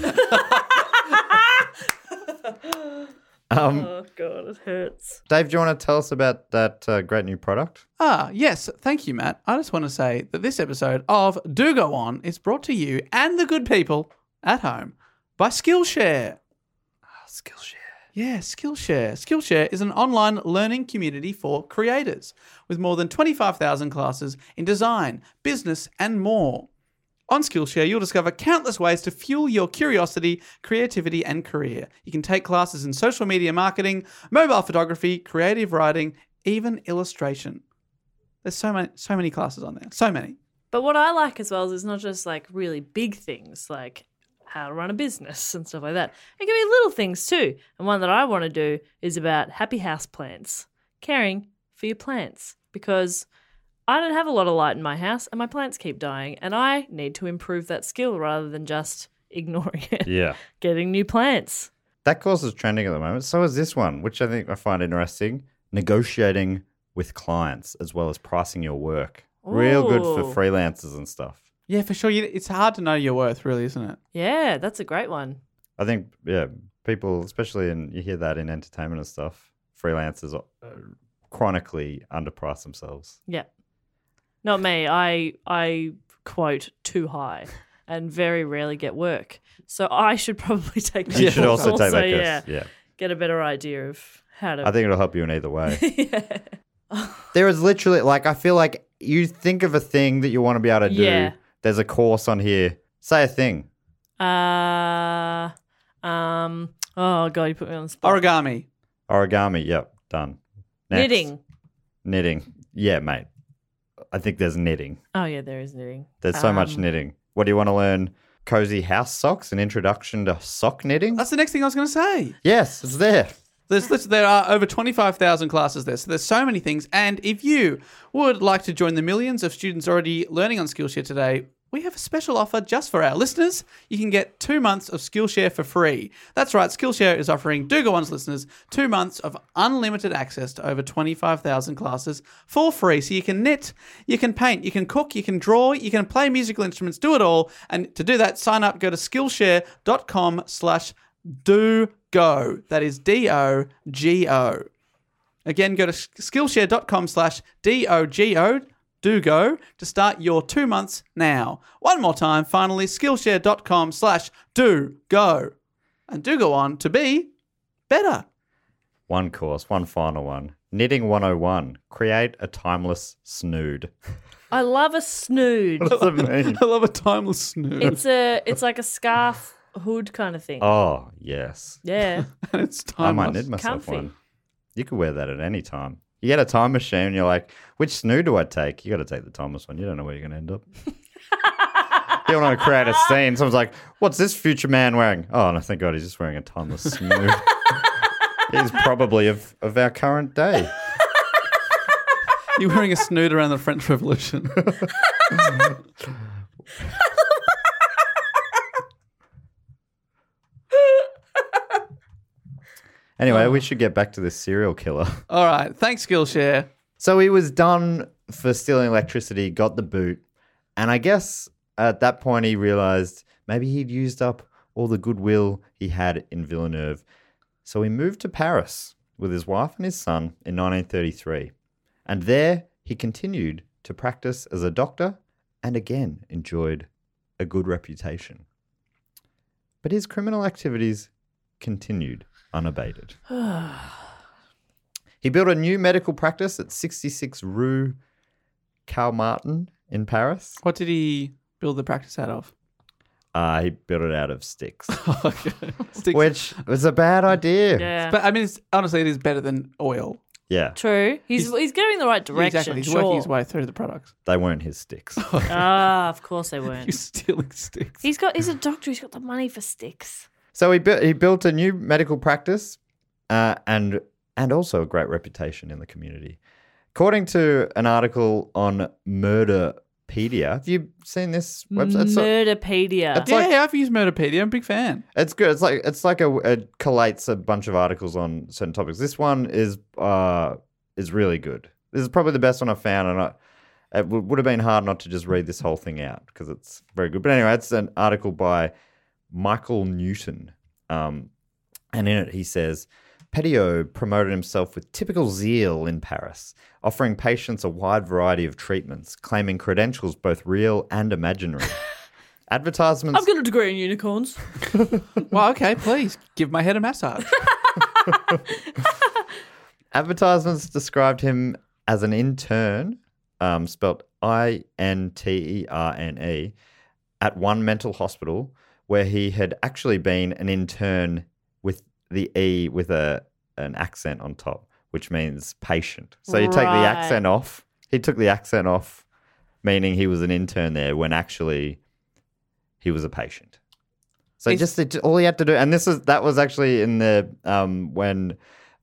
S7: Oh, God, it hurts.
S1: Dave, do you want to tell us about that great new product?
S6: Yes. Thank you, Matt. I just want to say that this episode of Do Go On is brought to you and the good people at home by Skillshare.
S1: Skillshare.
S6: Yeah, Skillshare. Skillshare is an online learning community for creators with more than 25,000 classes in design, business, and more. On Skillshare, you'll discover countless ways to fuel your curiosity, creativity, and career. You can take classes in social media marketing, mobile photography, creative writing, even illustration. There's so many classes on there. So many.
S7: But what I like as well is it's not just like really big things like how to run a business and stuff like that. It can be little things too. And one that I want to do is about happy house plants, caring for your plants. Because I don't have a lot of light in my house and my plants keep dying and I need to improve that skill rather than just ignoring it.
S1: Yeah.
S7: Getting new plants.
S1: That course is trending at the moment. So is this one, which I think I find interesting. Negotiating with clients as well as pricing your work. Real good for
S7: Ooh.
S1: freelancers and stuff.
S6: Yeah, for sure. It's hard to know your worth, really, isn't it?
S7: Yeah, that's a great one.
S1: I think, people, especially you hear that in entertainment and stuff, freelancers chronically underprice themselves.
S7: Yeah. Not me. I quote too high and very rarely get work. So I should probably take that
S1: You should
S7: course
S1: also take that
S7: yeah,
S1: course. Yeah.
S7: get a better idea of how to.
S1: I think it'll help you in either way.
S7: yeah.
S1: There is literally, I feel like you think of a thing that you want to be able to do.
S7: Yeah.
S1: There's a course on here. Say a thing.
S7: Oh God, you put me on the spot.
S6: Origami.
S1: Yep, done. Next. Knitting. Yeah, mate. I think there's knitting.
S7: Oh yeah, there is knitting.
S1: There's so much knitting. What do you want to learn? Cozy house socks, an introduction to sock knitting?
S6: That's the next thing I was going to say.
S1: Yes, it's there.
S6: There are over 25,000 classes there, so there's so many things. And if you would like to join the millions of students already learning on Skillshare today, we have a special offer just for our listeners. You can get 2 months of Skillshare for free. That's right, Skillshare is offering Do Go On's listeners 2 months of unlimited access to over 25,000 classes for free. So you can knit, you can paint, you can cook, you can draw, you can play musical instruments, do it all. And to do that, sign up, go to Skillshare.com/DoGo. That is DOGO. Again, go to Skillshare.com/DOGO. Do go to start your 2 months now. One more time, finally, Skillshare.com/do go. And do go on to be better.
S1: One course, one final one. Knitting 101. Create a timeless snood.
S7: I love a snood.
S1: What does it mean?
S6: I love a timeless snood.
S7: It's like a scarf hood kind of thing.
S1: Oh, yes.
S7: Yeah.
S6: And it's
S1: I might
S6: timeless.
S1: knit myself
S7: Comfy.
S1: one. You could wear that at any time. You get a time machine and you're like, which snood do I take? You got to take the timeless one. You don't know where you're going to end up. You don't want to create a scene. Someone's like, what's this future man wearing? Oh, no, thank God he's just wearing a timeless snood. He's probably of our current day.
S6: You're wearing a snood around the French Revolution.
S1: Anyway, we should get back to this serial killer.
S6: All right. Thanks, Skillshare.
S1: So he was done for stealing electricity, got the boot, and I guess at that point he realized maybe he'd used up all the goodwill he had in Villeneuve. So he moved to Paris with his wife and his son in 1933. And there he continued to practice as a doctor and again enjoyed a good reputation. But his criminal activities continued unabated. He built a new medical practice at 66 Rue Calmartin in Paris.
S6: What did he build the practice out of?
S1: He built it out of sticks,
S6: Okay. Sticks.
S1: which was a bad idea.
S7: Yeah.
S6: But I mean, honestly, it is better than oil.
S1: Yeah,
S7: True. He's going the right direction.
S6: Exactly. He's
S7: sure.
S6: working his way through the products.
S1: they weren't his sticks.
S7: Ah, of course they weren't.
S6: You're stealing sticks.
S7: He's a doctor. He's got the money for sticks.
S1: So he built a new medical practice and also a great reputation in the community. According to an article on Murderpedia, have you seen this website?
S7: Murderpedia.
S1: It's like-
S6: I've used Murderpedia. I'm a big fan.
S1: It's good. It's like it collates a bunch of articles on certain topics. This one is really good. This is probably the best one I've found, and it would have been hard not to just read this whole thing out because it's very good. But anyway, it's an article by Michael Newton, and in it he says, Petiot promoted himself with typical zeal in Paris, offering patients a wide variety of treatments, claiming credentials both real and imaginary. Advertisements.
S7: I've got a degree in unicorns.
S6: Well, okay, please give my head a massage.
S1: Advertisements described him as an intern, spelt INTERNE, at one mental hospital where he had actually been an intern with the E with an accent on top, which means patient. So you take the
S7: Right.
S1: accent off. He took the accent off, meaning he was an intern there when actually he was a patient. So all he had to do, and that was actually in the when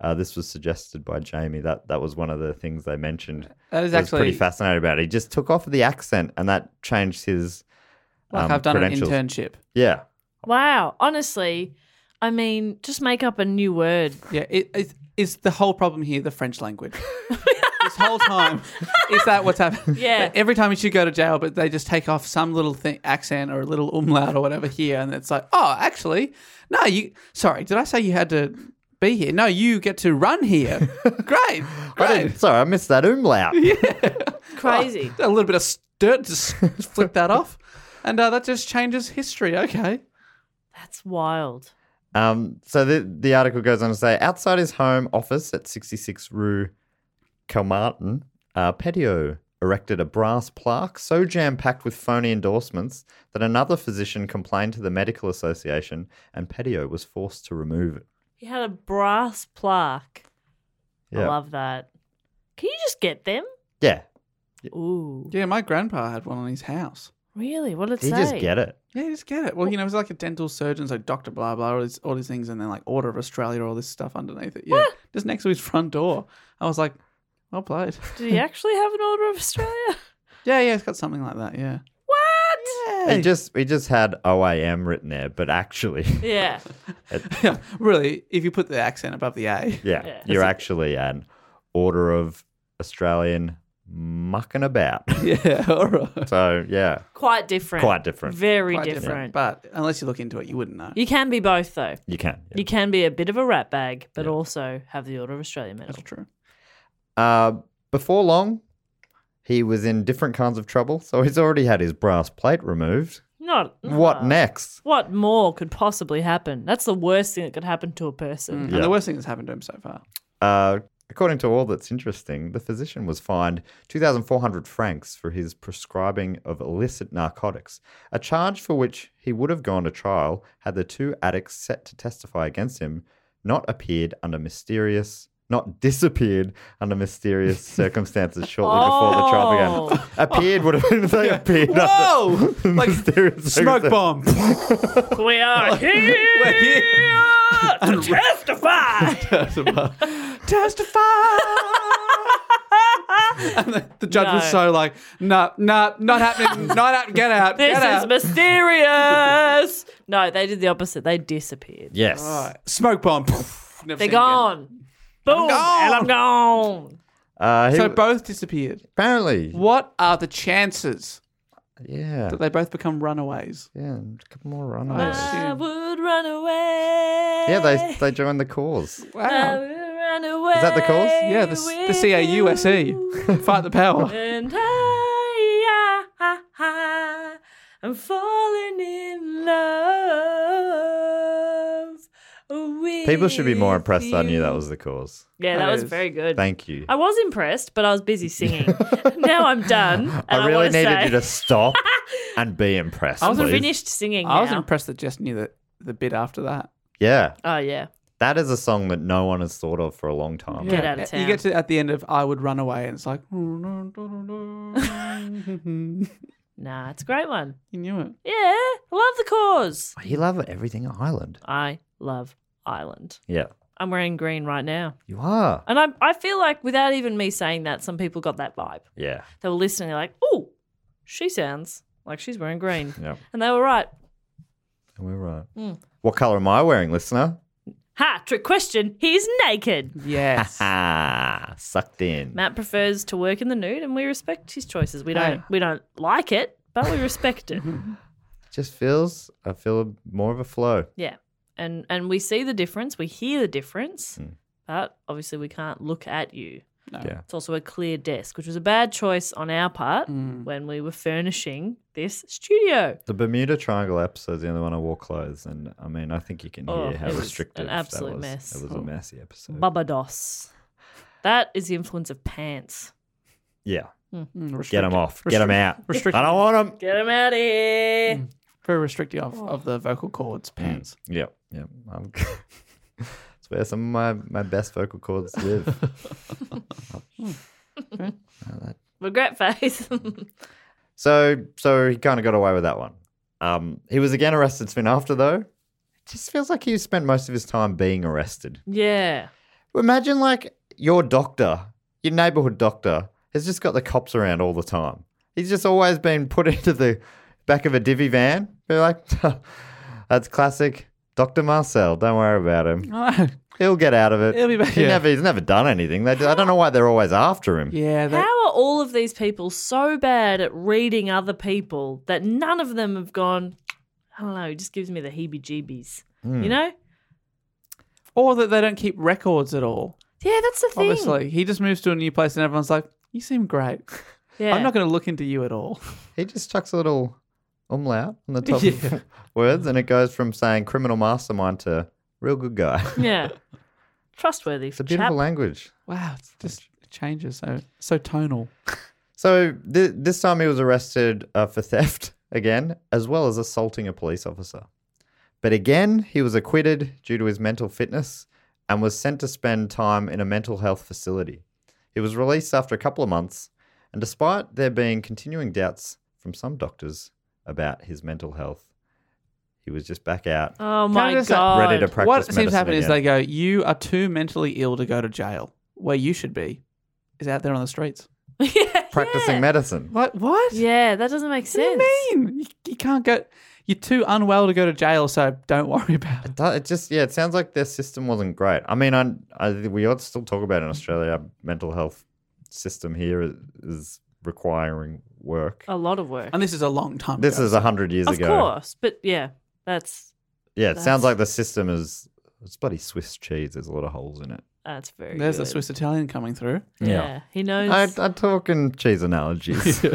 S1: This was suggested by Jamie. That was one of the things they mentioned.
S6: That is
S1: I was
S6: actually
S1: pretty fascinated about it. He just took off the accent, and that changed his
S6: I've done an
S1: credentials.
S6: internship.
S1: Yeah.
S7: Wow. Honestly, I mean, just make up a new word.
S6: Yeah, it's the whole problem here, the French language. This whole time, is that what's happening?
S7: Yeah.
S6: Every time you should go to jail, but they just take off some little accent or a little umlaut or whatever here, and it's like, oh, actually, no, sorry, did I say you had to be here? No, you get to run here. Great.
S1: Sorry, I missed that umlaut.
S7: Crazy.
S6: A little bit of dirt, just flick that off. And that just changes history. Okay.
S7: That's wild.
S1: So the article goes on to say, outside his home office at 66 Rue Calmartin, Petiot erected a brass plaque so jam-packed with phony endorsements that another physician complained to the Medical Association and Petiot was forced to remove it.
S7: He had a brass plaque. I
S1: Yeah.
S7: love that. Can you just get them?
S1: Yeah.
S7: Ooh.
S6: Yeah, my grandpa had one on his house.
S7: Really? What did it
S1: You
S7: say?
S1: just get it.
S6: Yeah, you just get it. Well, it was like a dental surgeon, so Dr. Blah, blah, all these things, and then like Order of Australia, all this stuff underneath it. Yeah, just next to his front door. I was like, well played.
S7: Did he actually have an Order of Australia?
S6: Yeah, it's got something like that, yeah.
S7: What?
S1: He just had OAM written there, but actually,
S7: Yeah.
S6: Yeah, really, if you put the accent above the A.
S1: yeah, you're actually an Order of Australian mucking about.
S6: Yeah, all right.
S1: So, yeah,
S7: Quite different.
S1: quite different.
S7: Very
S6: Quite
S7: different.
S6: But unless you look into it, you wouldn't know.
S7: You can be both, though.
S1: You can. Yeah.
S7: You can be a bit of a rat bag, but also have the Order of Australia medal.
S6: That's true.
S1: Before long, he was in different kinds of trouble. So he's already had his brass plate removed. What next?
S7: What more could possibly happen? That's the worst thing that could happen to a person.
S6: And the worst thing that's happened to him so far.
S1: According to All That's Interesting, the physician was fined 2,400 francs for his prescribing of illicit narcotics, a charge for which he would have gone to trial had the two addicts set to testify against him not disappeared under mysterious circumstances shortly before the trial began. Appeared would have been they appeared
S6: Whoa!
S1: under
S6: Like
S1: mysterious
S6: smoke
S1: circumstances.
S6: bomb.
S7: We are here
S6: We're here.
S7: to testify.
S6: Testify. And the judge was
S7: No.
S6: so like, not happening, not happening, get out,
S7: This
S6: get
S7: is
S6: out.
S7: mysterious. No, they did the opposite. They disappeared.
S1: Yes.
S6: All right. Smoke bomb. Never
S7: They're
S6: seen it
S7: gone. Boom.
S6: gone.
S7: And I'm gone.
S1: He
S6: So both disappeared.
S1: apparently,
S6: What are the chances
S1: yeah,
S6: that they both become runaways?
S1: yeah, a couple more runaways.
S7: I would run away.
S1: Yeah, they joined the cause.
S7: I
S6: Wow.
S7: would run away.
S1: Is that the cause?
S6: Yeah, the CAUSE. Fight the power.
S7: And I'm falling in love with
S1: People should be more impressed that I knew that
S7: you.
S1: was the cause.
S7: Yeah, that
S6: That
S7: was
S6: is.
S7: very good.
S1: Thank you.
S7: I was impressed, but I was busy singing. Now I'm done. And
S1: I really
S7: wanna
S1: needed
S7: say,
S1: you to stop and be impressed.
S6: I was
S1: please.
S7: finished singing
S6: I was
S7: now.
S6: impressed that Jess knew the bit after that.
S1: Yeah,
S7: Oh, yeah.
S1: that is a song that no one has thought of for a long time.
S7: Get out of town.
S6: You get to at the end of I Would Run Away and it's like, you
S7: Nah, it's a great one.
S6: knew it.
S7: Yeah, I love the cause.
S1: You love everything Island.
S7: I love Ireland.
S1: Yeah,
S7: I'm wearing green right now.
S1: you are.
S7: And I feel like without even me saying that, some people got that vibe.
S1: Yeah,
S7: They were listening, they're like, oh, she sounds like she's wearing green.
S1: yeah.
S7: And they were right.
S1: We're right.
S7: Hmm.
S1: What color am I wearing, listener?
S7: Ha, trick question. He's naked.
S6: Yes.
S1: Ah, sucked in.
S7: Matt prefers to work in the nude and we respect his choices. We
S6: Hey.
S7: don't like it, but we respect it.
S1: I feel more of a flow.
S7: Yeah. And we see the difference, we hear the difference, but obviously we can't look at you.
S1: Yeah.
S7: It's also a clear desk, which was a bad choice on our part when we were furnishing this studio.
S1: The Bermuda Triangle episode is the only one I wore clothes, and I mean, I think you can
S7: Oh,
S1: hear how
S7: it was
S1: restrictive
S7: an absolute
S1: that was.
S7: mess.
S1: It was a messy episode.
S7: Barbados. That is the influence of pants.
S1: Yeah.
S6: Restricted.
S1: Get them off. Get them out.
S6: Restricted.
S1: I don't want them.
S7: Get him out of here.
S6: Very restrictive of the vocal cords pants.
S1: Yep. Yep. It's where some of my best vocal cords live.
S7: Regret face.
S1: So he kind of got away with that one. He was again arrested soon after, though. It just feels like he spent most of his time being arrested.
S7: Yeah.
S1: Imagine like your doctor, your neighborhood doctor, has just got the cops around all the time. He's just always been put into the back of a divvy van. Be like, that's classic Dr. Marcel. Don't worry about him.
S6: Oh,
S1: He'll get out of it.
S6: He'll be back, yeah.
S1: He's never done anything. I don't know why they're always after him.
S6: yeah.
S7: How are all of these people so bad at reading other people that none of them have gone, I don't know, it just gives me the heebie-jeebies. You know?
S6: Or that they don't keep records at all.
S7: Yeah, that's the thing.
S6: Obviously, he just moves to a new place and everyone's like, you seem great.
S7: Yeah.
S6: I'm not going to look into you at all.
S1: He just chucks a little umlaut on the top
S6: Yeah.
S1: of words, and it goes from saying criminal mastermind to real good guy.
S7: Yeah. Trustworthy.
S1: It's a beautiful language.
S6: Wow, it changes. So tonal.
S1: So this time he was arrested for theft again, as well as assaulting a police officer. But again, he was acquitted due to his mental fitness and was sent to spend time in a mental health facility. He was released after a couple of months, and despite there being continuing doubts from some doctors about his mental health, he was just back out,
S7: Oh,
S6: Can I
S7: my
S6: just say-
S7: God.
S1: ready to practice
S6: What seems to
S1: medicine
S6: happen is
S1: again.
S6: they go, you are too mentally ill to go to jail. Where you should be is out there on the streets.
S7: Yeah,
S1: practicing
S7: yeah.
S1: medicine.
S6: What?
S7: Yeah, that doesn't make
S6: What
S7: sense.
S6: do you mean? You can't go. You're too unwell to go to jail, so don't worry about it.
S1: It just, it sounds like their system wasn't great. I mean, we ought to still talk about in Australia, our mental health system here is requiring work.
S7: A lot of work.
S6: And this is a long time
S1: This
S6: ago.
S1: is 100 years
S7: Of
S1: ago.
S7: course. But yeah, that's
S1: Yeah, it sounds like the system is, it's bloody Swiss cheese. There's a lot of holes in it.
S7: very
S6: There's
S7: good.
S6: a Swiss Italian coming through.
S7: Yeah. He knows.
S1: I talk in cheese analogies.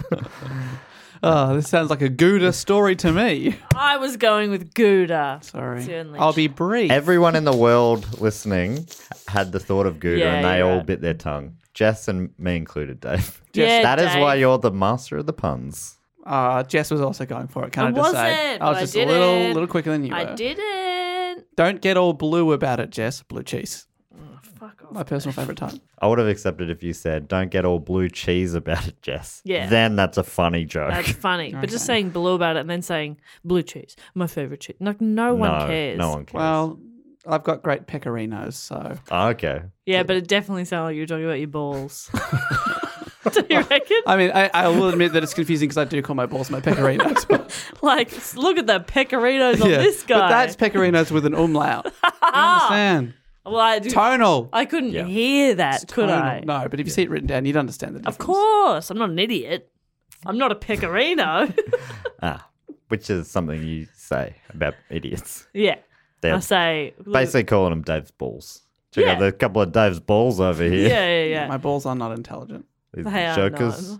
S6: Oh, this sounds like a Gouda story to me.
S7: I was going with Gouda.
S6: Sorry.
S7: Certainly.
S6: I'll be brief.
S1: Everyone in the world listening had the thought of Gouda
S7: Yeah,
S1: and they
S7: you're
S1: all
S7: right.
S1: bit their tongue. Jess and me included, Dave.
S7: Yeah,
S1: That is why
S7: Dave.
S1: you're the master of the puns.
S6: Jess was also going for it. Can
S7: I
S6: I just say?
S7: wasn't,
S6: I was
S7: but I
S6: just a little
S7: didn't.
S6: quicker than you were.
S7: I didn't.
S6: Don't get all blue about it, Jess. Blue cheese.
S7: Fuck off.
S6: My personal favourite type.
S1: I would have accepted if you said, don't get all blue cheese about it, Jess.
S7: Yeah.
S1: Then that's a funny joke.
S7: That's funny. But just saying blue about it and then saying blue cheese, my favorite cheese. Like, no one cares.
S1: No one cares.
S6: Well, I've got great pecorinos, so.
S1: Oh, okay.
S7: Yeah, but it definitely sounded like you were talking about your balls. Do you reckon?
S6: I mean, I will admit that it's confusing because I do call my balls my pecorinos. But,
S7: Like, look at the pecorinos on this guy.
S6: But that's pecorinos with an umlaut. I understand.
S7: well, I
S6: Tonal.
S7: I couldn't hear that, could
S6: Tonal.
S7: I?
S6: No, but if you see it written down, you'd understand the difference.
S7: Of course. I'm not an idiot. I'm not a pecorino.
S1: Which is something you say about idiots.
S7: Yeah.
S1: They're
S7: I say. look-
S1: basically calling them Dave's balls. Check out
S7: Yeah.
S1: the couple of Dave's balls over here.
S7: Yeah.
S6: My balls are not intelligent.
S1: These
S7: They are
S1: jokers.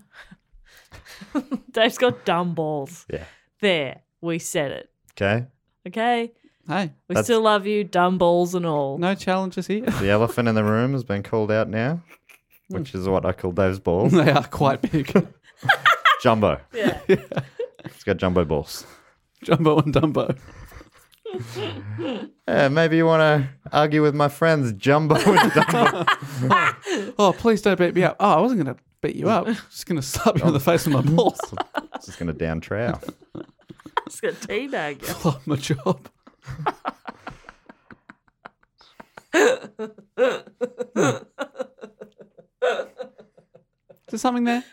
S7: not. Dave's got dumb balls.
S1: Yeah.
S7: There. We said it.
S1: Okay.
S7: Okay?
S6: Hey,
S7: We
S1: That's-
S7: still love you, dumb balls and all.
S6: no challenges here.
S1: The elephant in the room has been called out now, which is what I call Dave's balls.
S6: They are quite big.
S1: Jumbo.
S7: Yeah.
S1: It's got jumbo balls.
S6: Jumbo and Dumbo.
S1: Yeah, maybe you want to argue with my friends, Jumbo and Dumbo.
S6: Oh, please don't beat me up. Oh, I wasn't going to beat you up. Just going to slap you in the face with my balls.
S1: Just going to down trow.
S7: It's got teabag you.
S6: Love my job. Is there something there?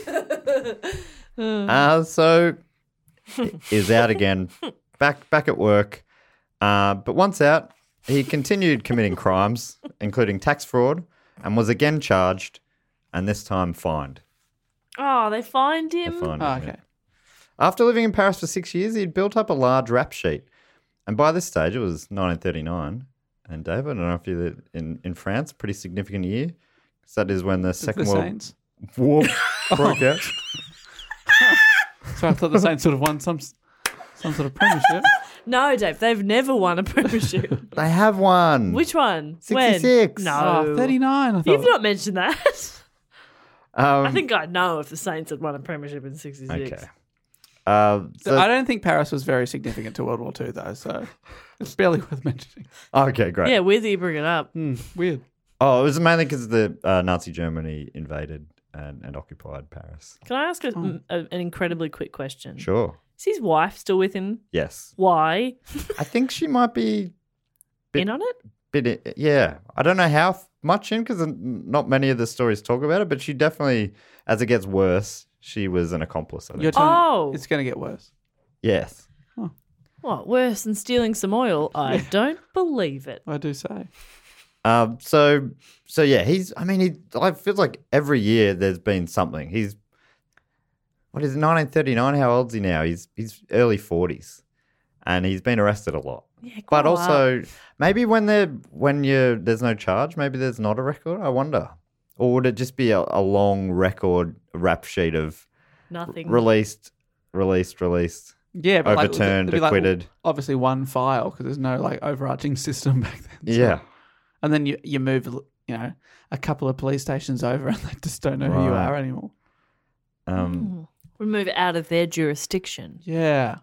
S1: So is out again, back at work. But once out, he continued committing crimes, including tax fraud, and was again charged, and this time fined.
S7: Oh, they find
S1: They
S7: him?
S1: fined
S6: Oh,
S1: him,
S6: okay.
S1: yeah. After living in Paris for 6 years, he'd built up a large rap sheet. And by this stage, it was 1939. And David, I don't know if you're in France, pretty significant year. 'Cause that is when the Second
S6: The
S1: World
S6: Saints.
S1: War broke out.
S6: So I thought the Saints sort of won some sort of premiership.
S7: No, Dave, they've never won a premiership.
S1: They have one.
S7: Which one?
S1: 66.
S7: When? No.
S6: Oh, 39, I thought.
S7: You've not mentioned that.
S1: Um,
S7: I think I'd know if the Saints had won a premiership in 66.
S1: Okay. So,
S6: I don't think Paris was very significant to World War II, though, so it's barely worth mentioning.
S1: okay, great.
S7: Yeah, weird that you bring it up.
S6: Weird.
S1: Oh, it was mainly because the Nazi Germany invaded and occupied Paris.
S7: Can I ask an incredibly quick question?
S1: Sure.
S7: Is his wife still with him?
S1: Yes.
S7: Why?
S1: I think she might be
S7: In on it?
S1: yeah. I don't know how much in because not many of the stories talk about it, but she definitely, as it gets worse, she was an accomplice. I think.
S6: You're telling me
S7: Oh.
S6: it's going to get worse.
S1: Yes.
S7: What, worse than stealing some oil? I don't believe it.
S6: I do say.
S1: So yeah, I feel like every year there's been something. What is it, 1939? How old's he now? He's early 40s, and he's been arrested a lot.
S7: Yeah,
S1: But
S7: grow
S1: also,
S7: up.
S1: maybe there's no charge, maybe there's not a record. I wonder, or would it just be a long record rap sheet of
S7: Nothing.
S1: released,
S6: Yeah, but
S1: overturned,
S6: it'd be
S1: acquitted?
S6: Obviously, one file because there's no overarching system back then. So-
S1: Yeah.
S6: and then you move a couple of police stations over, and they just don't know who you
S1: Right.
S6: are anymore.
S7: Remove it out of their jurisdiction.
S6: Yeah.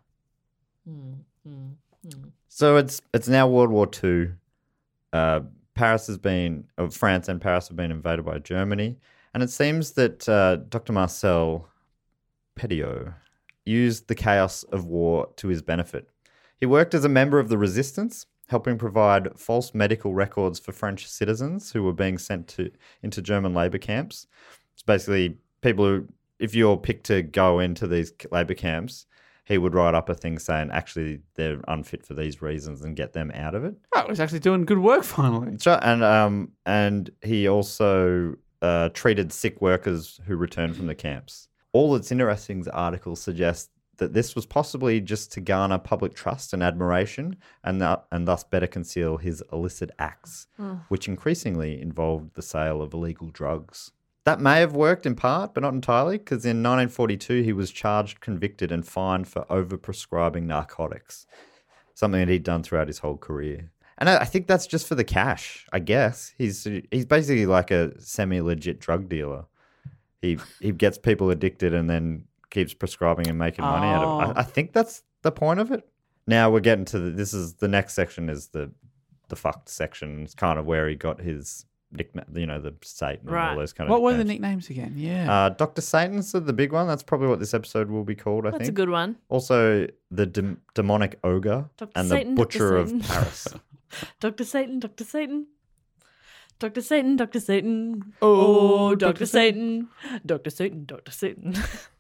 S1: So it's now World War II. France and Paris have been invaded by Germany, and it seems that Dr. Marcel Petiot used the chaos of war to his benefit. He worked as a member of the resistance, helping provide false medical records for French citizens who were being sent into German labor camps. It's basically people who, if you're picked to go into these labor camps, he would write up a thing saying, actually, they're unfit for these reasons and get them out of it.
S6: Oh, he's actually doing good work finally.
S1: So, and he also treated sick workers who returned from the camps. All that's interesting is the article suggests that this was possibly just to garner public trust and admiration and thus better conceal his illicit acts, which increasingly involved the sale of illegal drugs. That may have worked in part, but not entirely, because in 1942 he was charged, convicted and fined for overprescribing narcotics, something that he'd done throughout his whole career. And I think that's just for the cash, I guess. He's basically like a semi-legit drug dealer. He gets people addicted and then keeps prescribing and making money out of it. I think that's the point of it. Now we're getting to the next section is the fucked section. It's kind of where he got his nickname, the Satan and all those kind of
S6: What were the
S1: nicknames.
S6: nicknames again? Yeah.
S1: Dr. Satan's the big one. That's probably what this episode will be called, I think.
S7: That's a good one.
S1: Also, the demonic ogre
S7: Dr.
S1: and
S7: Satan,
S1: the
S7: Dr.
S1: butcher of
S7: Satan.
S1: Paris.
S7: Dr. Satan, Dr. Satan. Dr. Satan, Dr. Satan.
S6: Oh,
S7: Dr. Satan. Dr. Satan, Dr. Satan.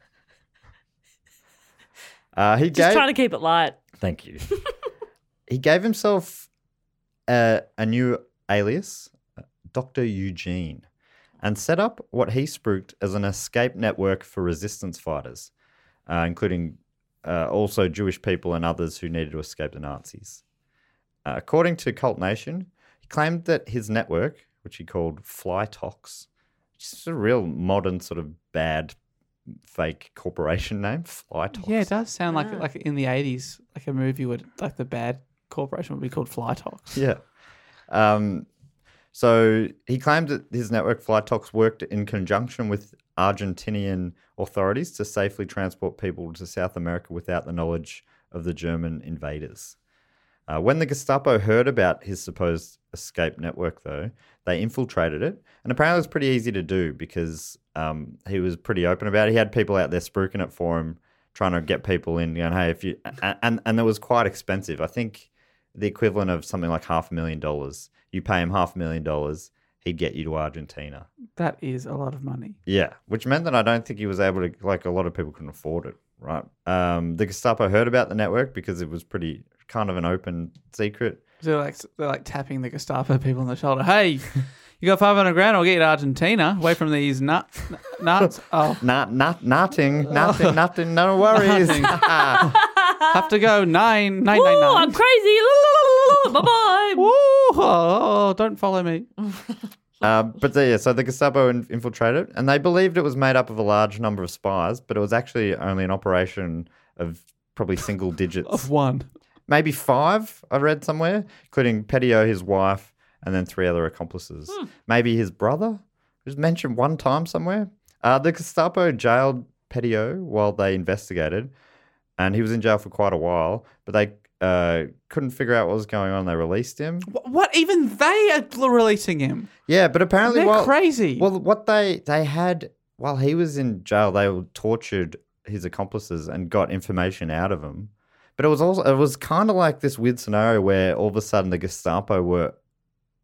S7: Just trying to keep it light.
S1: Thank you. He gave himself a new alias, Dr. Eugene, and set up what he spooked as an escape network for resistance fighters, including also Jewish people and others who needed to escape the Nazis. According to Cult Nation, he claimed that his network, which he called Flytox, which is a real modern sort of bad fake corporation name, Flytox.
S6: Yeah, it does sound like in the 80s, like a movie would, like the bad corporation would be called Flytox.
S1: Yeah. So he claimed that his network Flytox worked in conjunction with Argentinian authorities to safely transport people to South America without the knowledge of the German invaders. When the Gestapo heard about his supposed escape network, though, they infiltrated it. And apparently it was pretty easy to do because he was pretty open about it. He had people out there spruiking it for him, trying to get people in, going, hey, if you... And it was quite expensive. I think the equivalent of something like $500,000. You pay him $500,000, he'd get you to Argentina.
S6: That is a lot of money.
S1: Yeah, which meant that I don't think he was able to, like a lot of people couldn't afford it, right? The Gestapo heard about the network because it was pretty kind of an open secret.
S6: They're like tapping the Gestapo people on the shoulder. Hey, you got $500,000? I'll get you to Argentina, away from these nuts. Oh,
S1: Nothing. No worries.
S6: have to go 9.
S7: Oh, I'm crazy. Bye-bye.
S6: Oh, don't follow me.
S1: So the Gestapo infiltrated, and they believed it was made up of a large number of spies, but it was actually only an operation of probably single digits.
S6: Of one.
S1: Maybe 5, I read somewhere, including Petiot, his wife, and then 3 other accomplices. Maybe his brother, was mentioned one time somewhere. The Gestapo jailed Petiot while they investigated, and he was in jail for quite a while, but they couldn't figure out what was going on. They released him.
S6: What? Even they are releasing him?
S1: Yeah, but apparently...
S6: They're crazy.
S1: Well, what they had... While he was in jail, they tortured his accomplices and got information out of him. But it was kind of like this weird scenario where all of a sudden the Gestapo were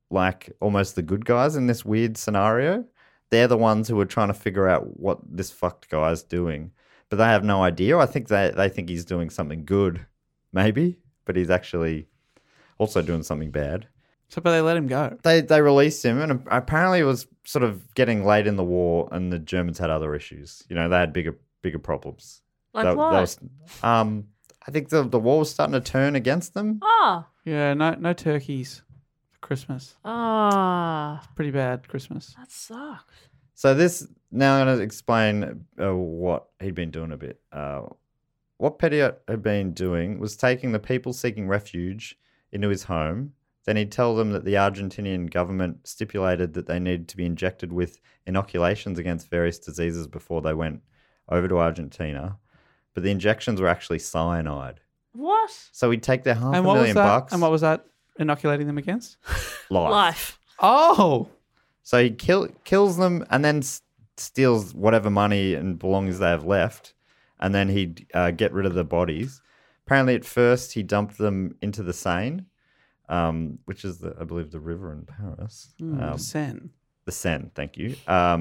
S1: like almost the good guys in this weird scenario. They're the ones who are trying to figure out what this fucked guy's doing. But they have no idea. I think they think he's doing something good, maybe, but he's actually also doing something bad.
S6: So, but they let him go.
S1: They released him, and apparently it was sort of getting late in the war, and the Germans had other issues. You know, they had bigger problems.
S7: Like what?
S1: I think the war was starting to turn against them.
S7: Oh.
S6: Yeah, no turkeys for Christmas.
S7: Ah.
S6: Pretty bad Christmas.
S7: That sucks.
S1: So now I'm going to explain what he'd been doing a bit. What Petiot had been doing was taking the people seeking refuge into his home. Then he'd tell them that the Argentinian government stipulated that they needed to be injected with inoculations against various diseases before they went over to Argentina. But the injections were actually cyanide.
S7: What?
S1: So he'd take their $500,000
S6: And what was that?
S1: bucks.
S6: And what was that inoculating them against?
S7: Life.
S6: Oh.
S1: So he kills them and then steals whatever money and belongings they have left. And then he'd get rid of the bodies. Apparently at first he dumped them into the Seine, which is, I believe, the river in Paris.
S6: Seine.
S1: The Seine, thank you.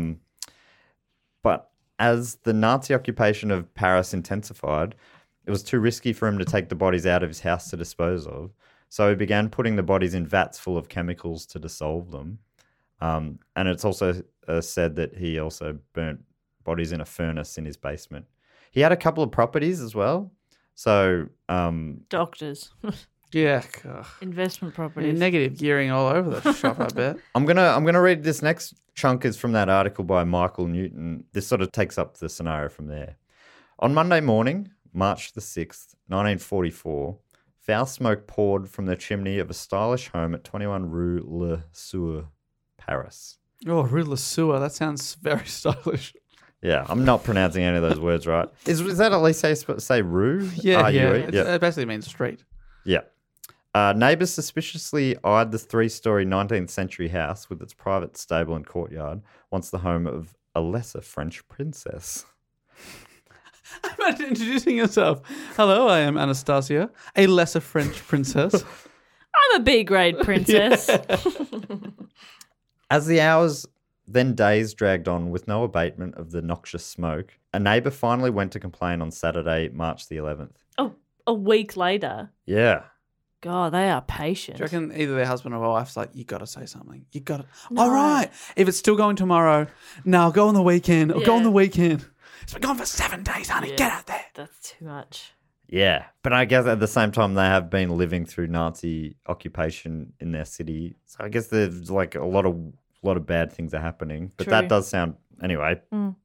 S1: But as the Nazi occupation of Paris intensified, it was too risky for him to take the bodies out of his house to dispose of. So he began putting the bodies in vats full of chemicals to dissolve them. And it's also said that he also burnt bodies in a furnace in his basement. He had a couple of properties as well. So
S7: Doctors.
S6: Yeah.
S7: Investment properties.
S6: Negative gearing all over the shop, I bet.
S1: I'm gonna read this next chunk is from that article by Michael Newton. This sort of takes up the scenario from there. On Monday morning, March the 6th, 1944, foul smoke poured from the chimney of a stylish home at 21 Rue Le Sueur, Paris.
S6: Oh, Rue Le Sueur. That sounds very stylish.
S1: Yeah, I'm not pronouncing any of those words right. Is that at least how you're supposed to say Rue?
S6: Yeah.
S1: R-U-E?
S6: It basically means street.
S1: Yeah. Neighbours suspiciously eyed the 3-story 19th century house with its private stable and courtyard, once the home of a lesser French princess.
S6: Imagine introducing yourself. Hello, I am Anastasia, a lesser French princess.
S7: I'm a B-grade princess.
S1: As the hours, then days dragged on with no abatement of the noxious smoke, a neighbour finally went to complain on Saturday, March the 11th.
S7: Oh, a week later.
S1: Yeah.
S7: God, they are patient.
S6: Do you reckon either their husband or wife's like, you got to say something. You got to. No. All right. If it's still going tomorrow, no, go on the weekend. Or go on the weekend. It's been gone for 7 days, honey.
S7: Yeah.
S6: Get out there.
S7: That's too much.
S1: Yeah. But I guess at the same time, they have been living through Nazi occupation in their city. So I guess there's like a lot of bad things are happening. But
S7: True.
S1: that does sound... Anyway.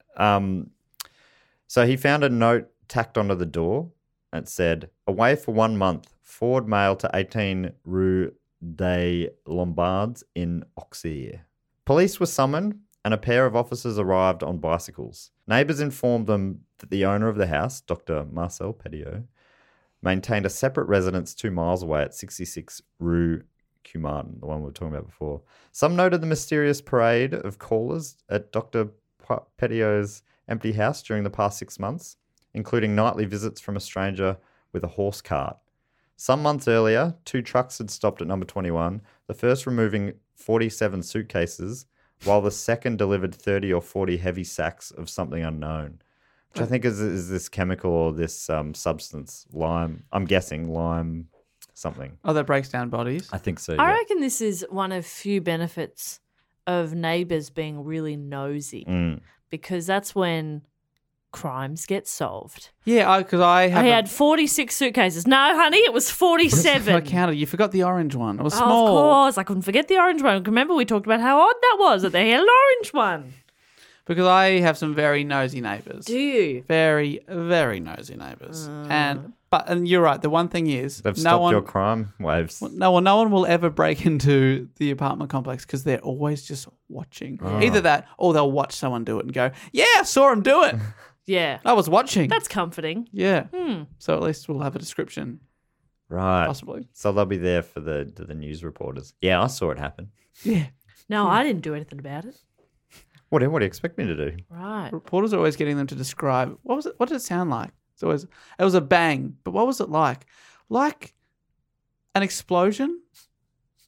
S1: So he found a note tacked onto the door. It said, away for 1 month, forward mail to 18 Rue des Lombards in Auxerre. Police were summoned and a pair of officers arrived on bicycles. Neighbours informed them that the owner of the house, Dr. Marcel Petiot, maintained a separate residence 2 miles away at 66 Rue Cumartin, the one we were talking about before. Some noted the mysterious parade of callers at Dr. Petiot's empty house during the past 6 months, including nightly visits from a stranger with a horse cart. Some months earlier, 2 trucks had stopped at number 21, the first removing 47 suitcases, while the second delivered 30 or 40 heavy sacks of something unknown, which I think is this chemical or this substance, lime. I'm guessing lime something.
S6: Oh, that breaks down bodies?
S1: I think so,
S7: I
S1: yeah.
S7: reckon this is one of few benefits of neighbours being really nosy because that's when crimes get solved.
S6: Yeah, because I
S7: had 46 suitcases. No, honey, it was 47.
S6: I counted. You forgot the orange one. It was
S7: Oh,
S6: small.
S7: of course. I couldn't forget the orange one. Remember we talked about how odd that was that they had an orange one.
S6: Because I have some very nosy neighbours.
S7: Do you?
S6: Very, very nosy neighbours. And you're right. The one thing is,
S1: They've stopped your crime waves.
S6: no one will ever break into the apartment complex because they're always just watching. Either that, or they'll watch someone do it and go, "Yeah, I saw him do it.
S7: Yeah.
S6: I was watching."
S7: That's comforting.
S6: Yeah. So at least we'll have a description,
S1: Right.
S6: possibly.
S1: So they'll be there for the news reporters. Yeah, I saw it happen.
S6: Yeah.
S7: No, I didn't do anything about it.
S1: What do you expect me to do?
S7: Right.
S6: Reporters are always getting them to describe what was it. What did it sound like? It was a bang, but what was it like? Like an explosion,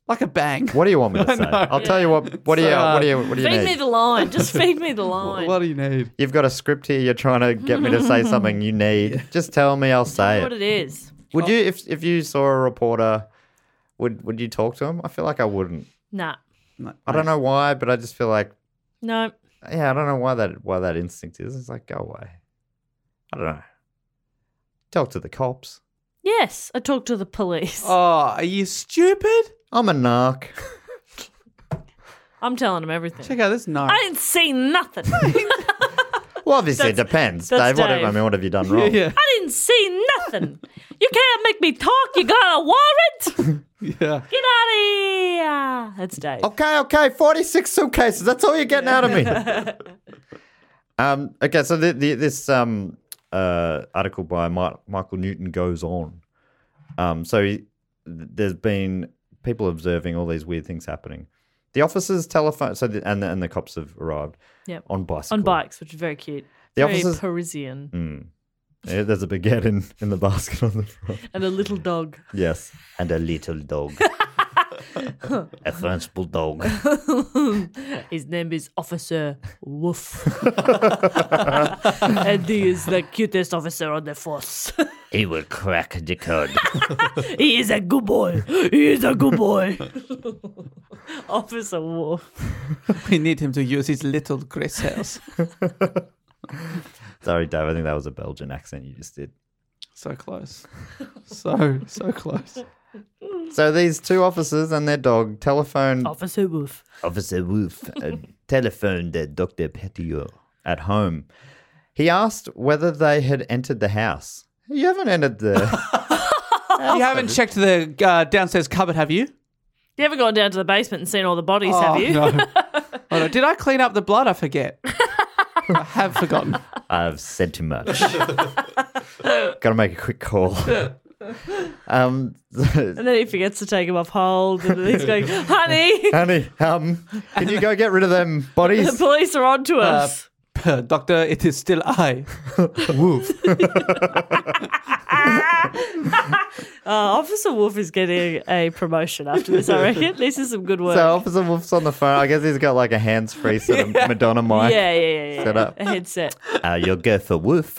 S6: Like a bang.
S1: What do you want me to say? I'll tell you what. What do you
S7: Feed
S1: need?
S7: me the line. Just feed me the line.
S6: What do you need?
S1: You've got a script here. You're trying to get me to say something you need. Just tell me. I'll say
S7: What
S1: it.
S7: it is.
S1: Would you, if you saw a reporter, would you talk to him? I feel like I wouldn't.
S7: Nah.
S1: I don't know why, but I just feel like,
S7: No.
S1: yeah, I don't know why that instinct is. It's like, go away. I don't know. Talk to the cops.
S7: Yes, I talked to the police.
S6: Oh, are you stupid?
S1: I'm a narc.
S7: I'm telling them everything.
S6: Check out this note.
S7: I didn't see nothing.
S1: Well, obviously it depends,
S7: that's
S1: Dave.
S7: Dave.
S1: What have you done wrong?
S6: Yeah.
S7: I didn't see nothing. You can't make me talk. You got a warrant?
S6: Yeah.
S7: Get out of here. That's Dave.
S1: Okay. 46 suitcases. That's all you're getting out of me. Okay, so this article by Michael Newton goes on. There's been people observing all these weird things happening. The officers' telephone, and the cops have arrived.
S7: Yep.
S1: On bicycles.
S7: On bikes, which is very cute.
S1: The
S7: Very
S1: officers-
S7: Parisian.
S1: Yeah, there's a baguette in the basket on the front.
S7: And a little dog.
S1: Yes, and a little dog, a French bulldog.
S7: His name is Officer Woof. And he is the cutest officer on the force.
S1: He will crack the code.
S7: He is a good boy. He is a good boy. Officer Woof.
S6: We need him to use his little gris hairs.
S1: Sorry, Dave. I think that was a Belgian accent you just did.
S6: So close. So close.
S1: So these two officers and their dog telephoned
S7: Officer Woof.
S1: Officer Wolf telephoned Dr. Petiot at home. He asked whether they had entered the house. You haven't entered the...
S6: You haven't checked the downstairs cupboard, have you?
S7: You haven't gone down to the basement and seen all the bodies, have you?
S6: No. Oh, no. Did I clean up the blood? I forget. I have forgotten.
S1: I've said too much. Got to make a quick call.
S7: And then he forgets to take him off hold. And then he's going, honey,
S1: Honey, can you go get rid of them
S7: the
S1: bodies?
S7: police are on to us.
S6: Doctor, it is still I. Woof.
S7: Officer Wolf is getting a promotion after this, I reckon. This is some good work.
S1: So Officer Wolf's on the phone. I guess he's got like a hands-free sort of Madonna mic.
S7: Yeah.
S1: Set up.
S7: A headset.
S1: You'll go for Wolf.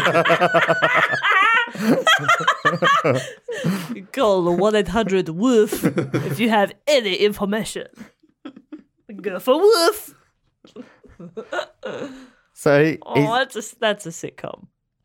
S7: You call the 1-800-WOOF if you have any information. Go for Woof.
S1: So he
S7: That's a sitcom.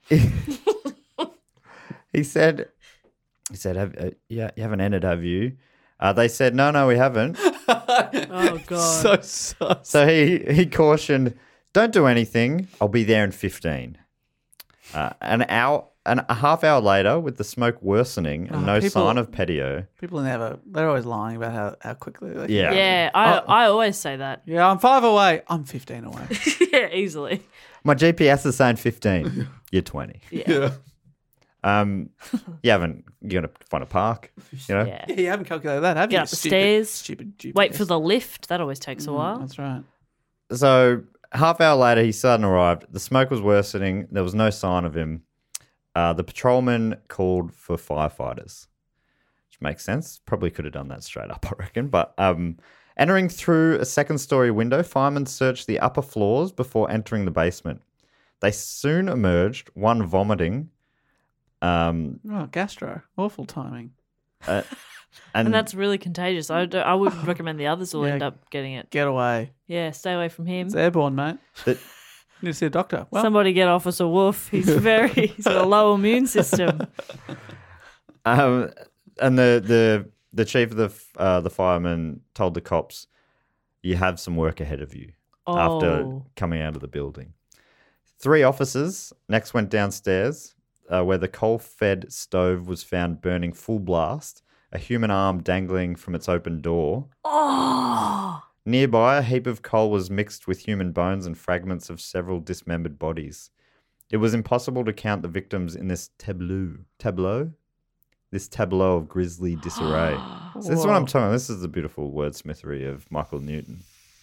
S1: he said, you haven't entered, have you? They said, no, we haven't.
S7: Oh, God.
S6: So.
S1: So he cautioned, don't do anything. I'll be there in 15. An hour and a half hour later, with the smoke worsening and no sign of Petiot.
S6: People they're always lying about how quickly they can.
S7: Yeah, I always say that.
S6: Yeah, I'm 5 away. I'm 15 away.
S7: Yeah, easily.
S1: My GPS is saying 15. You're 20.
S6: Yeah.
S1: You got to find a park, you know?
S7: Yeah.
S6: Yeah, you haven't calculated that, have you?
S7: Get up the stairs.
S6: Stupid GPS.
S7: Wait for the lift. That always takes a while.
S6: That's right.
S1: So half hour later, he suddenly arrived. The smoke was worsening. There was no sign of him. The patrolman called for firefighters, which makes sense. Probably could have done that straight up, I reckon. But entering through a second-story window, firemen searched the upper floors before entering the basement. They soon emerged, one vomiting.
S6: Gastro. Awful timing.
S7: And that's really contagious. I would recommend the others will end up getting it.
S6: Get away.
S7: Yeah, stay away from him.
S6: It's airborne, mate. Need to see a doctor. Well,
S7: Somebody get Officer Wolf. He's got a low immune system.
S1: And the chief of the firemen told the cops, "You have some work ahead of you." After coming out of the building, 3 officers next went downstairs, where the coal-fed stove was found burning full blast, a human arm dangling from its open door.
S7: Oh.
S1: Nearby, a heap of coal was mixed with human bones and fragments of several dismembered bodies. It was impossible to count the victims in this tableau of grisly disarray. So this is what I'm talking about. This is the beautiful wordsmithery of Michael Newton.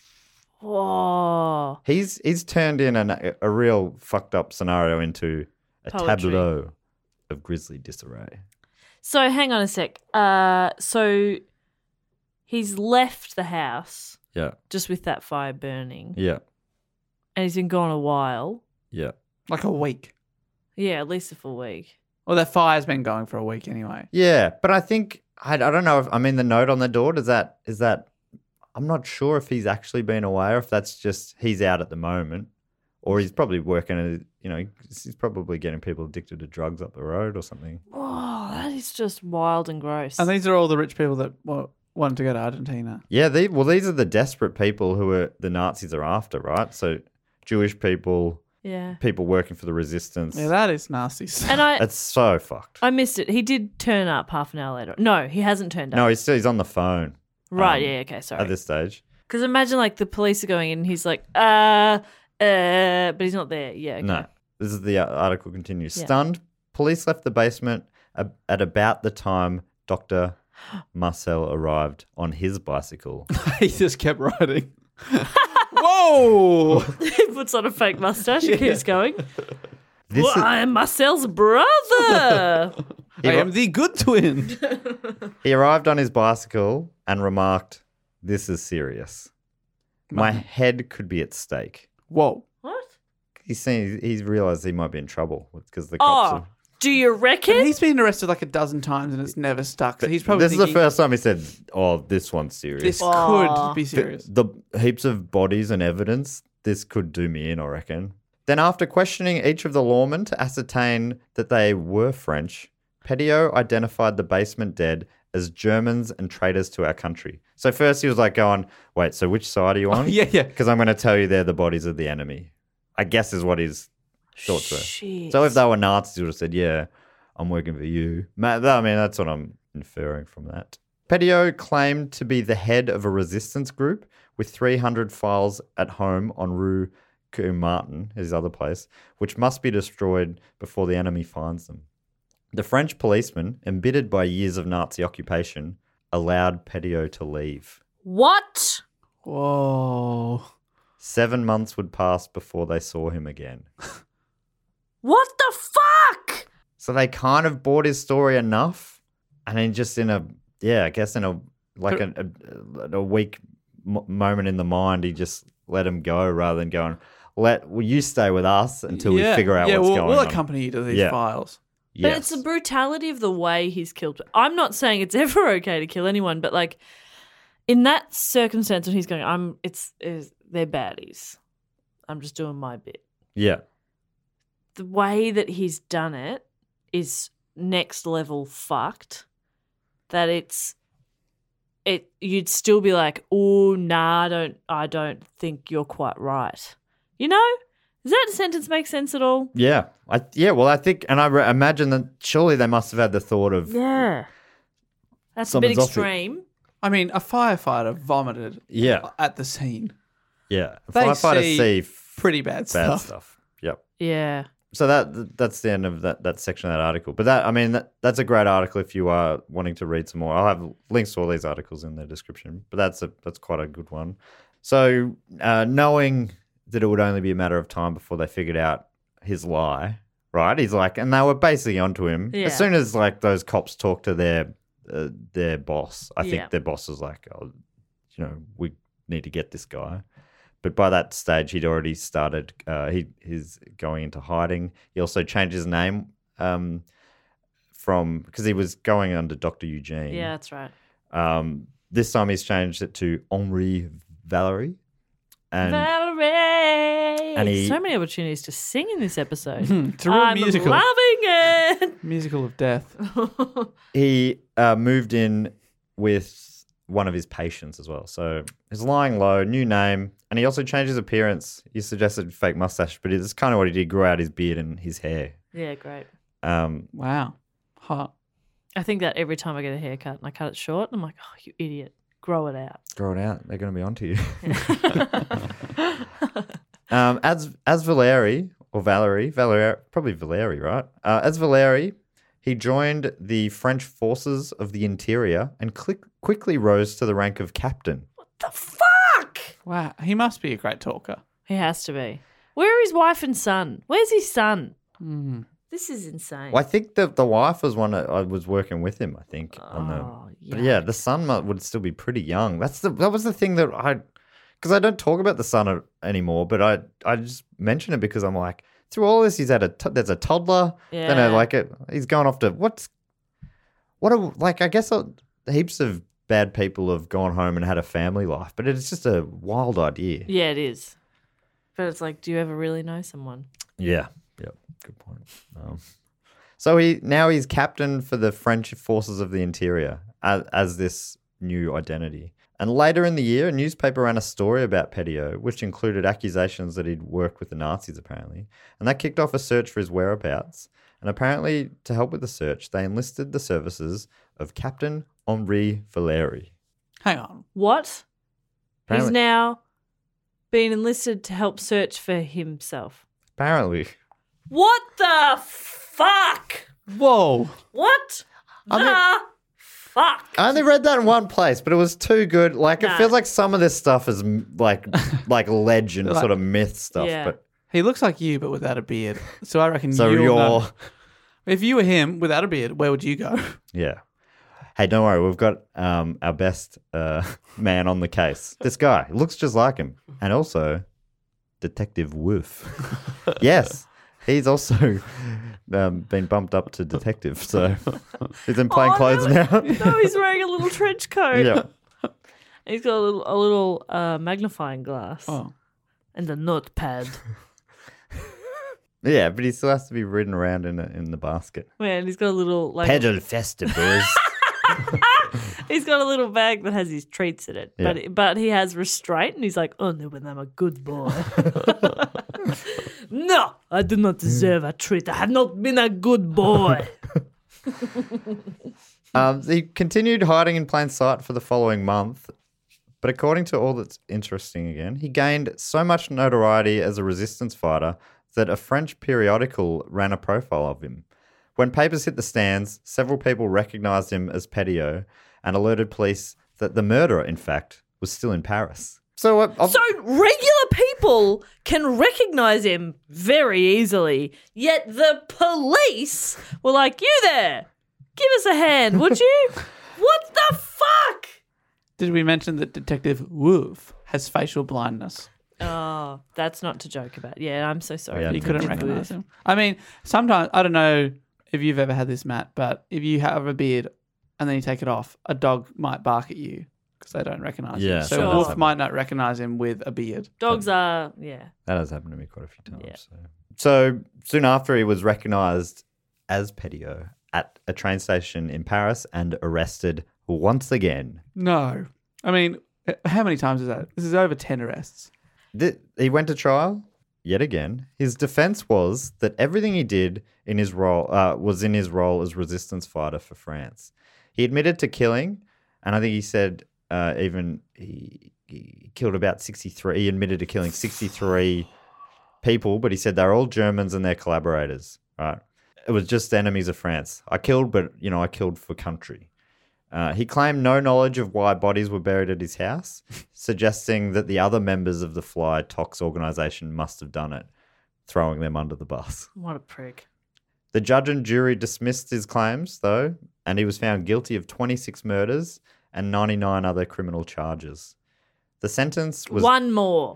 S7: Whoa.
S1: He's turned in a real fucked up scenario into a
S7: Poetry.
S1: tableau of grisly disarray.
S7: So hang on a sec. So he's left the house
S10: Yeah.
S7: just with that fire burning,
S10: Yeah.
S7: and he's been gone a while.
S10: Yeah.
S6: Like a week.
S7: Yeah, at least a full week.
S6: Well, that fire's been going for a week anyway.
S10: Yeah, but I think I don't know if the note on the door is that I'm not sure if he's actually been away or if that's just he's out at the moment, or he's probably working. He's probably getting people addicted to drugs up the road or something.
S7: Oh, that is just wild and gross.
S6: And these are all the rich people that wanted to go to Argentina.
S10: Yeah, these are the desperate people who the Nazis are after, right? So Jewish people,
S7: yeah,
S10: people working for the resistance.
S6: Yeah, that is nasty stuff.
S7: And
S10: It's so fucked.
S7: I missed it. He did turn up half an hour later. No, he hasn't turned up.
S10: No, he's on the phone.
S7: Right, yeah, okay, sorry.
S10: At this stage.
S7: Because imagine like the police are going in and he's like, but he's not there. Yeah, okay.
S10: No. This is the article continues.
S7: Yeah.
S10: Stunned, police left the basement at about the time Dr. Marcel arrived on his bicycle.
S6: He just kept riding. Whoa!
S7: He puts on a fake mustache and keeps going.
S10: This
S7: I am Marcel's brother.
S6: I am the good twin.
S10: He arrived on his bicycle and remarked, "This is serious. My head could be at stake."
S6: Whoa.
S7: What?
S10: He's realised he might be in trouble because the cops
S7: Oh,
S10: have...
S7: do you reckon?
S6: And he's been arrested like a dozen times and it's never stuck. So he's probably
S10: This is the
S6: thinking,
S10: first time he said, "Oh, this one's serious."
S6: this could be serious.
S10: The heaps of bodies and evidence, this could do me in, I reckon. Then after questioning each of the lawmen to ascertain that they were French, Petiot identified the basement dead as Germans and traitors to our country. So first he was like going, wait, so which side are you on?
S6: Yeah.
S10: Because I'm going to tell you they're the bodies of the enemy, I guess is what his thoughts were.
S7: Shit.
S10: So if they were Nazis, he would have said, yeah, I'm working for you. I mean, that's what I'm inferring from that. Petiot claimed to be the head of a resistance group with 300 files at home on Rue Martin, his other place, which must be destroyed before the enemy finds them. The French policeman, embittered by years of Nazi occupation, allowed Petiot to leave.
S7: What?
S6: Whoa.
S10: 7 months would pass before they saw him again.
S7: What the fuck?
S10: So they kind of bought his story enough, and then just in a weak moment in the mind, he just let him go rather than going, will you stay with us until we figure out what's going on.
S6: We'll accompany you to these files.
S7: But
S10: Yes.
S7: it's the brutality of the way he's killed. I'm not saying it's ever okay to kill anyone, but like in that circumstance when he's going, they're baddies. I'm just doing my bit.
S10: Yeah.
S7: The way that he's done it is next level fucked. That you'd still be like, oh nah, I don't think you're quite right. You know? Does that sentence make sense at all?
S10: Yeah. I think, and I imagine that surely they must have had the thought of,
S7: Yeah. That's a bit
S10: Someone's off it.
S7: extreme.
S6: I mean, a firefighter vomited at the scene.
S10: yeah.
S6: They
S10: Firefighters see
S6: pretty bad stuff.
S10: Yep.
S7: Yeah.
S10: So that's the end of that section of that article. But that's a great article if you are wanting to read some more. I'll have links to all these articles in the description. But that's quite a good one. So knowing that it would only be a matter of time before they figured out his lie, right? He's like, and they were basically onto him.
S7: Yeah.
S10: As soon as like those cops talked to their boss, I think
S7: Yeah.
S10: their boss was like, oh, we need to get this guy. But by that stage, he'd already started. He's going into hiding. He also changed his name because he was going under Dr. Eugene.
S7: Yeah, that's right.
S10: This time he's changed it to Henri Valerie.
S7: Valerie!
S10: and he-
S7: So many opportunities to sing in this episode.
S6: It's a real
S7: I'm
S6: musical.
S7: loving it.
S6: Musical of death.
S10: He moved in with one of his patients as well. So he's lying low, new name, and he also changed his appearance. He suggested fake mustache, but it's kind of what he did, grew out his beard and his hair.
S7: Yeah, great.
S6: Wow. Hot.
S7: I think that every time I get a haircut and I cut it short, I'm like, oh, you idiot. Grow it out.
S10: Grow it out. They're going to be onto you. As Valerie, probably Valerie, right? As Valerie, he joined the French forces of the interior and quickly rose to the rank of captain.
S7: The fuck?
S6: Wow. He must be a great talker.
S7: He has to be. Where are his wife and son? Where's his son? This is insane.
S10: Well, I think the wife was one that I was working with him. I think but yeah, the son would still be pretty young. That was the thing that because I don't talk about the son anymore, but I just mention it because I'm like, through all this, he's had there's a toddler.
S7: Yeah.
S10: Then he's going off to I guess heaps of bad people have gone home and had a family life, but it's just a wild idea.
S7: Yeah, it is. But it's like, do you ever really know someone?
S10: Yeah. Yep. Good point. So he's captain for the French forces of the interior as this new identity. And later in the year, a newspaper ran a story about Petiot, which included accusations that he'd worked with the Nazis, apparently. And that kicked off a search for his whereabouts. And apparently, to help with the search, they enlisted the services of Captain Henri Valeri.
S6: Hang on.
S7: What?
S10: Apparently-
S7: He's now been enlisted to help search for himself.
S10: Apparently.
S7: What the fuck?
S6: Whoa.
S7: What fuck?
S10: I only read that in one place, but it was too good. Like,
S7: Nah.
S10: it feels like some of this stuff is like legend,
S6: Like-
S10: sort of myth stuff.
S7: Yeah.
S10: But
S6: He looks like you, but without a beard. So I reckon
S10: so
S6: you'll
S10: you're,
S6: know. If you were him without a beard, where would you go?
S10: yeah. Hey, don't worry. We've got our best man on the case. This guy looks just like him, and also Detective Wolf. Yes, he's also been bumped up to detective, so he's in plain clothes now.
S7: No, he's wearing a little trench coat.
S10: Yeah.
S7: He's got a little magnifying glass
S6: Oh.
S7: and a notepad.
S10: Yeah, but he still has to be ridden around in the basket.
S7: Man, he's got a little
S10: Pedal festa, boys.
S7: he's got a little bag that has his treats in it.
S10: Yeah.
S7: But he has restraint and he's like, oh no, but I'm a good boy. No, I do not deserve a treat. I have not been a good boy.
S10: He continued hiding in plain sight for the following month, but according to All That's Interesting again, he gained so much notoriety as a resistance fighter that a French periodical ran a profile of him. When papers hit the stands, several people recognized him as Petiot and alerted police that the murderer, in fact, was still in Paris. So
S7: regular people can recognize him very easily, yet the police were like, you there, give us a hand, would you? What the fuck?
S6: Did we mention that Detective Wolf has facial blindness?
S7: Oh, that's not to joke about. Yeah, I'm so sorry.
S10: Yeah,
S6: You couldn't
S7: Detective
S6: recognize
S7: Wolf.
S6: him. I mean, sometimes, I don't know if you've ever had this, Matt, but if you have a beard and then you take it off, a dog might bark at you because they don't recognize
S10: Yeah,
S6: you. So
S10: sure.
S6: Wolf might not recognize him with a beard.
S7: Dogs are, yeah.
S10: that has happened to me quite a few times.
S7: Yeah.
S10: So soon after, he was recognized as Petiot at a train station in Paris and arrested once again.
S6: No. I mean, how many times is that? This is over 10 arrests.
S10: He went to trial yet again. His defense was that everything he did in his role was in his role as resistance fighter for France. He admitted to killing, and I think he said even he killed about 63. He admitted to killing 63 people, but he said they're all Germans and they're collaborators. Right? It was just enemies of France. I killed, but I killed for country. He claimed no knowledge of why bodies were buried at his house, suggesting that the other members of the Fly Tox organization must have done it, throwing them under the bus.
S7: What a prick.
S10: The judge and jury dismissed his claims, though, and he was found guilty of 26 murders and 99 other criminal charges. The sentence was...
S7: One more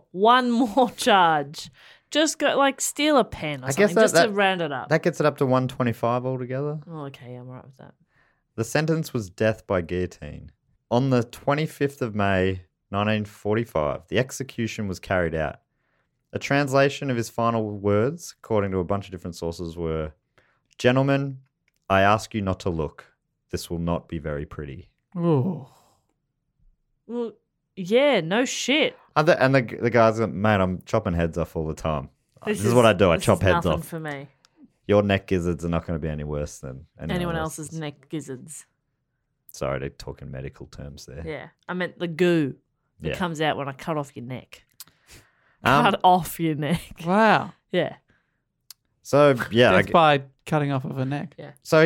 S7: charge. Just go, steal a pen or something, just to round it up.
S10: That gets it up to 125 altogether.
S7: Oh, okay, I'm right with that.
S10: The sentence was death by guillotine. On the 25th of May, 1945, the execution was carried out. A translation of his final words, according to a bunch of different sources, were, "Gentlemen, I ask you not to look. This will not be very pretty."
S6: Oh.
S7: Well, yeah, no shit.
S10: And the guy's like, "Mate, I'm chopping heads off all the time. This is what I do. I
S7: this
S10: chop
S7: is
S10: heads
S7: nothing
S10: off.
S7: for me.
S10: Your neck gizzards are not going to be any worse than
S7: Anyone else's neck gizzards.
S10: Sorry, they're talking medical terms there.
S7: Yeah, I meant the goo that
S10: Yeah.
S7: comes out when I cut off your neck.
S10: Um,
S7: Cut off your neck.
S6: Wow.
S7: Yeah.
S10: So, yeah.
S6: Death by cutting off of a neck.
S7: Yeah.
S10: So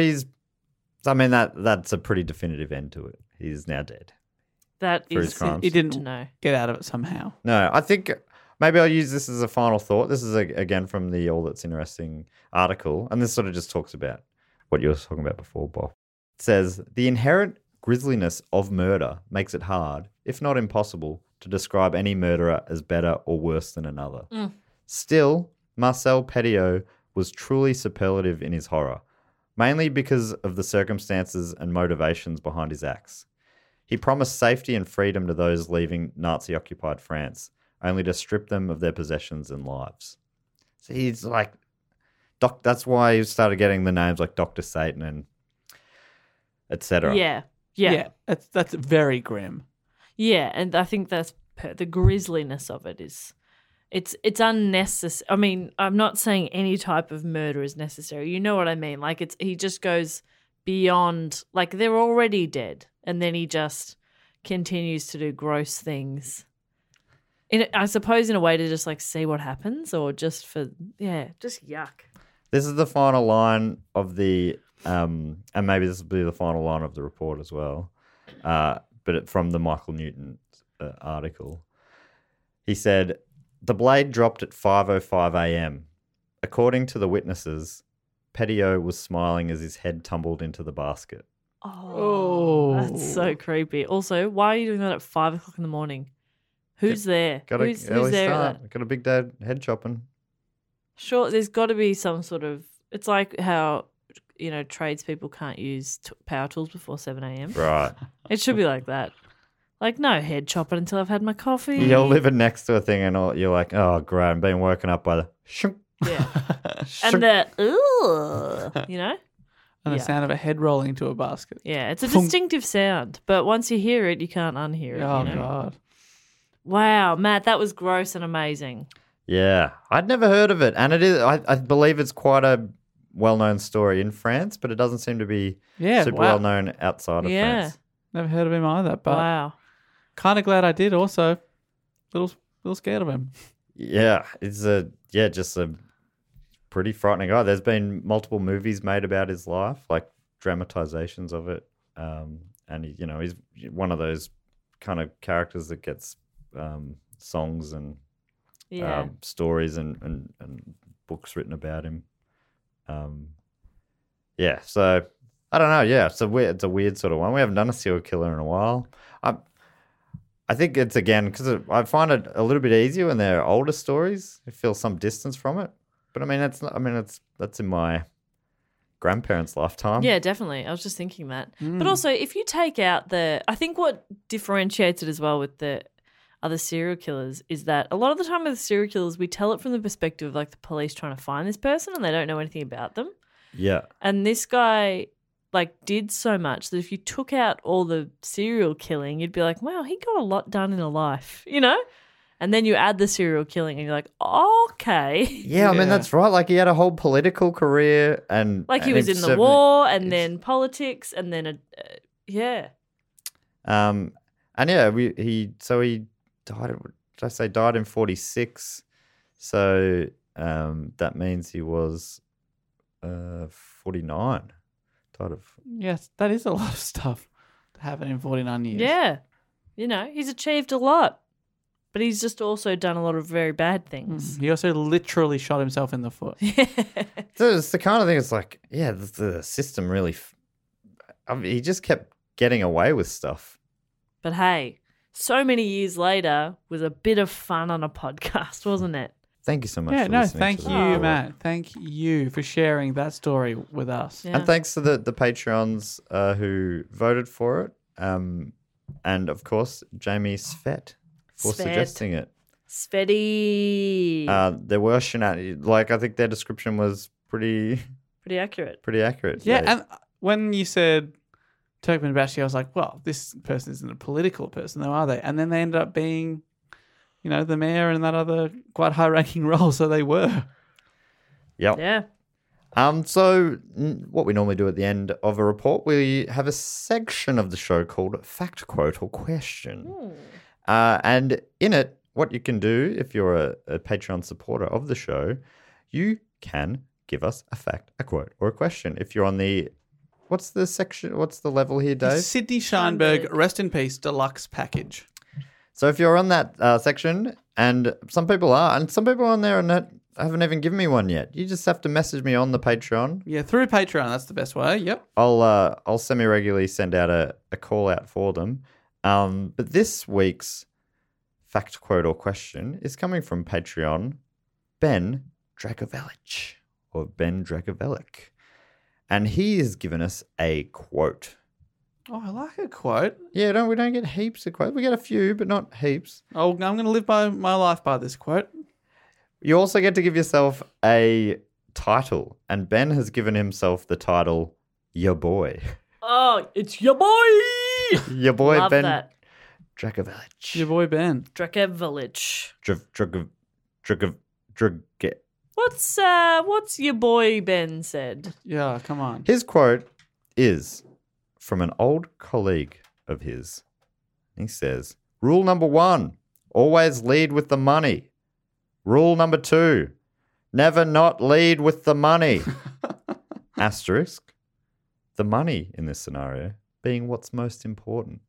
S10: that's a pretty definitive end to it. He's now dead.
S7: That
S10: For his
S7: is
S10: crimes.
S6: He
S7: to
S6: didn't
S7: know.
S6: get out of it somehow.
S10: No, I think maybe I'll use this as a final thought. This is, again, from the All That's Interesting article. And this sort of just talks about what you were talking about before, Bob. It says, the inherent grisliness of murder makes it hard, if not impossible, to describe any murderer as better or worse than another. Still, Marcel Petiot was truly superlative in his horror, mainly because of the circumstances and motivations behind his acts. He promised safety and freedom to those leaving Nazi-occupied France, only to strip them of their possessions and lives. So he's like, that's why he started getting the names like Dr. Satan and etc.
S7: Yeah.
S6: That's very grim.
S7: Yeah, and I think that's the grisliness of it is, it's unnecessary. I mean, I'm not saying any type of murder is necessary. You know what I mean? Like he just goes beyond. Like they're already dead, and then he just continues to do gross things. I suppose in a way to just like see what happens, or just just yuck.
S10: This is the final line of the, and maybe this will be the final line of the report as well, but from the Michael Newton article. He said, the blade dropped at 5:05 a.m. According to the witnesses, Petiot was smiling as his head tumbled into the basket.
S7: Oh, that's so creepy. Also, why are you doing that at 5 o'clock in the morning? Who's there? Who's there?
S10: Got a big day head chopping.
S7: Sure, there's got to be some sort of. It's like how tradespeople can't use power tools before 7 a.m.
S10: Right.
S7: It should be like that. Like no head chopping until I've had my coffee.
S10: You're living next to a thing and you're like, oh great, I'm being woken up by the shunk.
S7: Yeah. And the
S6: And the sound of a head rolling into a basket.
S7: Yeah, it's a distinctive sound, but once you hear it, you can't unhear it.
S6: Oh God.
S7: Wow, Matt, that was gross and amazing.
S10: Yeah, I'd never heard of it, and it is. I believe it's quite a well-known story in France, but it doesn't seem to be super well-known outside of France.
S6: Never heard of him either, but
S7: wow,
S6: kind of glad I did. Also, little scared of him.
S10: Yeah, it's just a pretty frightening guy. There's been multiple movies made about his life, like dramatizations of it, and he's one of those kind of characters that gets songs and stories and books written about him. So I don't know. Yeah, it's a weird sort of one. We haven't done a serial killer in a while. I think it's again because I find it a little bit easier when they're older stories. I feel some distance from it, but I mean that's in my grandparents' lifetime.
S7: Yeah, definitely. I was just thinking that. But also, if you take out I think what differentiates it as well with the other serial killers is that a lot of the time with serial killers, we tell it from the perspective of like the police trying to find this person and they don't know anything about them.
S10: Yeah.
S7: And this guy did so much that if you took out all the serial killing, you'd be like, wow, he got a lot done in a life, And then you add the serial killing and you're like, okay.
S10: Yeah, I mean, that's right. Like he had a whole political career and...
S7: Like he was in the war and then politics and then, yeah.
S10: And yeah, he died, did I say died in 46? So that means he was 49. Died of...
S6: Yes, that is a lot of stuff to happen in 49 years.
S7: Yeah. He's achieved a lot. But he's just also done a lot of very bad things.
S6: He also literally shot himself in the foot.
S10: So it's the kind of thing, it's like, yeah, the system really... he just kept getting away with stuff.
S7: But hey, so many years later was a bit of fun on a podcast, wasn't it?
S10: Thank you so much for listening.
S6: Thank you, Matt. Thank you for sharing that story with us.
S10: Yeah. And thanks to the Patreons who voted for it. And, of course, Jamie Svet. For suggesting it.
S7: Svetty.
S10: There were shenanigans. I think their description was pretty
S7: accurate.
S10: Pretty accurate.
S6: Yeah, and when you said Turkmen Bashi, I was like, well, this person isn't a political person, though, are they? And then they ended up being, the mayor and that other quite high-ranking role, so they were.
S10: Yep.
S7: Yeah.
S10: So what we normally do at the end of a report, we have a section of the show called Fact, Quote, or Question. And in it, what you can do if you're a Patreon supporter of the show, you can give us a fact, a quote, or a question. If you're on what's the level here, Dave?
S6: The Sydney Scheinberg Rest in Peace Deluxe Package.
S10: So if you're on that section, and some people are, and some people on there and haven't even given me one yet, you just have to message me on the Patreon.
S6: Yeah, through Patreon. That's the best way. Yep.
S10: I'll semi-regularly send out a call out for them. But this week's fact, quote, or question is coming from Patreon, Ben Dragovelic, or Ben Dragovelic. And he has given us a quote.
S6: Oh, I like a quote.
S10: Yeah, we don't get heaps of quotes. We get a few, but not heaps.
S6: Oh, I'm going to live my life by this quote.
S10: You also get to give yourself a title, and Ben has given himself the title, Your Boy.
S7: Oh, it's your boy.
S10: Your boy,
S7: Love
S10: Ben
S7: that.
S10: Dragovelic.
S6: Your boy, Ben.
S7: Dragovelic. What's your boy Ben said?
S6: Yeah, come on.
S10: His quote is from an old colleague of his. He says, rule number 1, always lead with the money. Rule number 2, never not lead with the money. Asterisk, the money in this scenario being what's most important.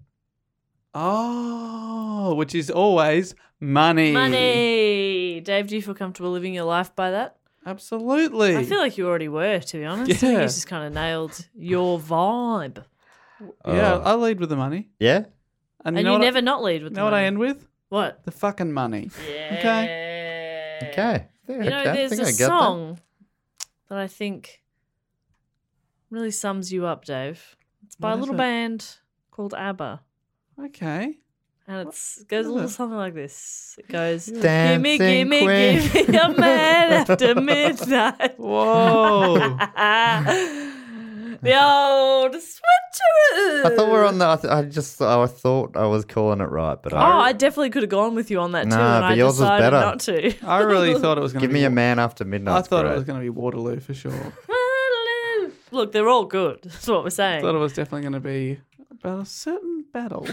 S6: Oh, which is always money.
S7: Money. Dave, do you feel comfortable living your life by that?
S6: Absolutely.
S7: I feel like you already were, to be honest. I think you just kind of nailed your vibe.
S6: Yeah, I lead with the money.
S10: Yeah?
S7: And you never not lead with the money.
S6: You know what I end with?
S7: What?
S6: The fucking money.
S7: Yeah.
S10: Okay.
S7: You know, there's a song that I think really sums you up, Dave. It's by a little band called ABBA.
S6: Okay.
S7: And it goes a little something like this. It goes,
S10: Dancing
S7: give me a man after midnight.
S6: Whoa.
S7: The old switcheroo.
S10: I thought we were on the. I thought I was calling it right, but
S7: I definitely could have gone with you on that too,
S10: Nah,
S7: and
S10: but
S7: I
S10: yours was
S7: decided
S10: better.
S7: not to.
S6: I really thought it was going to
S10: give me a man after midnight.
S6: I thought it was going to be Waterloo for sure.
S7: Look, they're all good. That's what we're saying.
S6: I thought it was definitely going to be about a certain battle.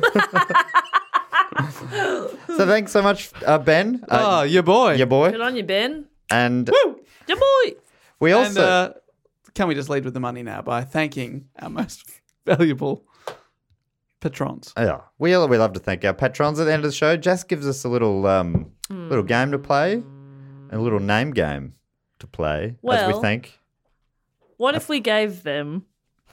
S10: So thanks so much, Ben.
S6: Your boy.
S10: Your boy.
S7: Good on you, Ben.
S10: And
S7: Your boy.
S10: we also...
S6: can we just lead with the money now by thanking our most valuable patrons?
S10: Yeah, we love to thank our patrons at the end of the show. Jess gives us a little little game to play, a little name game to play as we thank.
S7: What if we gave them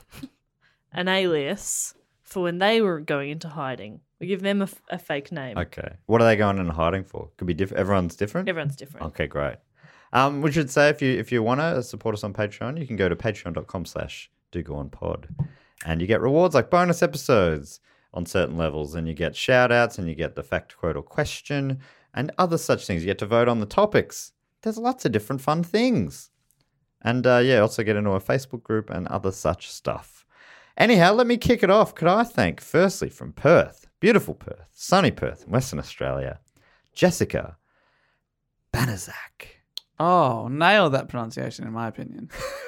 S7: an alias for when they were going into hiding? We give them a fake name.
S10: Okay. What are they going in hiding for? Could be different. Everyone's different?
S7: Everyone's different.
S10: Okay, great. We should say if you want to support us on Patreon, you can go to patreon.com/dogoonpod. And you get rewards like bonus episodes on certain levels, and you get shout outs, and you get the fact, quote, or question, and other such things. You get to vote on the topics. There's lots of different fun things. And also get into a Facebook group and other such stuff. Anyhow, let me kick it off. Could I thank, firstly, from Perth, beautiful Perth, sunny Perth in Western Australia, Jessica Banazak.
S6: Oh, nailed that pronunciation, in my opinion.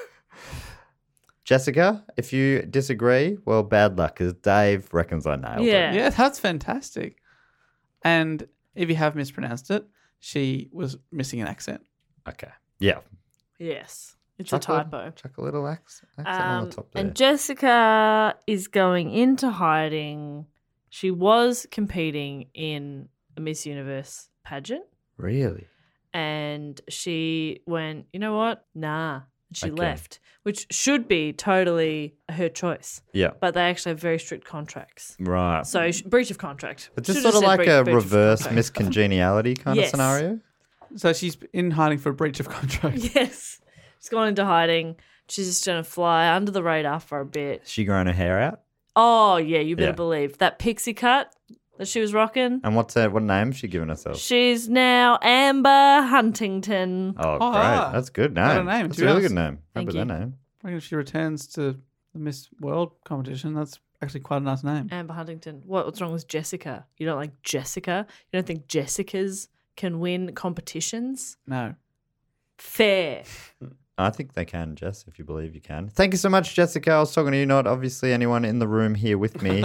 S10: Jessica, if you disagree, well, bad luck, because Dave reckons I nailed it.
S6: Yeah, that's fantastic. And if you have mispronounced it, she was missing an accent.
S10: Okay. Yeah.
S7: Yes. It's a typo.
S10: Chuck a little accent on the top there.
S7: And Jessica is going into hiding. She was competing in a Miss Universe pageant.
S10: Really?
S7: And she went, you know what? Nah. And she left, which should be totally her choice.
S10: Yeah.
S7: But they actually have very strict contracts.
S10: Right.
S7: So breach of contract.
S10: It's just sort of like a reverse miscongeniality kind of scenario.
S6: So she's in hiding for a breach of contract.
S7: Yes. She's gone into hiding. She's just going to fly under the radar for a bit.
S10: She growing her hair out?
S7: Oh, yeah, you better believe. That pixie cut that she was rocking.
S10: And what name has she given herself?
S7: She's now Amber Huntington.
S10: Oh, great. That's a good name.
S6: What a name.
S10: That's a really good name.
S7: Thank
S10: Remember
S7: you.
S10: that name.
S6: I reckon if she returns to the Miss World competition, that's actually quite a nice name.
S7: Amber Huntington. What's wrong with Jessica? You don't like Jessica? You don't think Jessicas can win competitions?
S6: No.
S7: Fair.
S10: I think they can, Jess, if you believe you can. Thank you so much, Jessica. I was talking to you, not obviously anyone in the room here with me.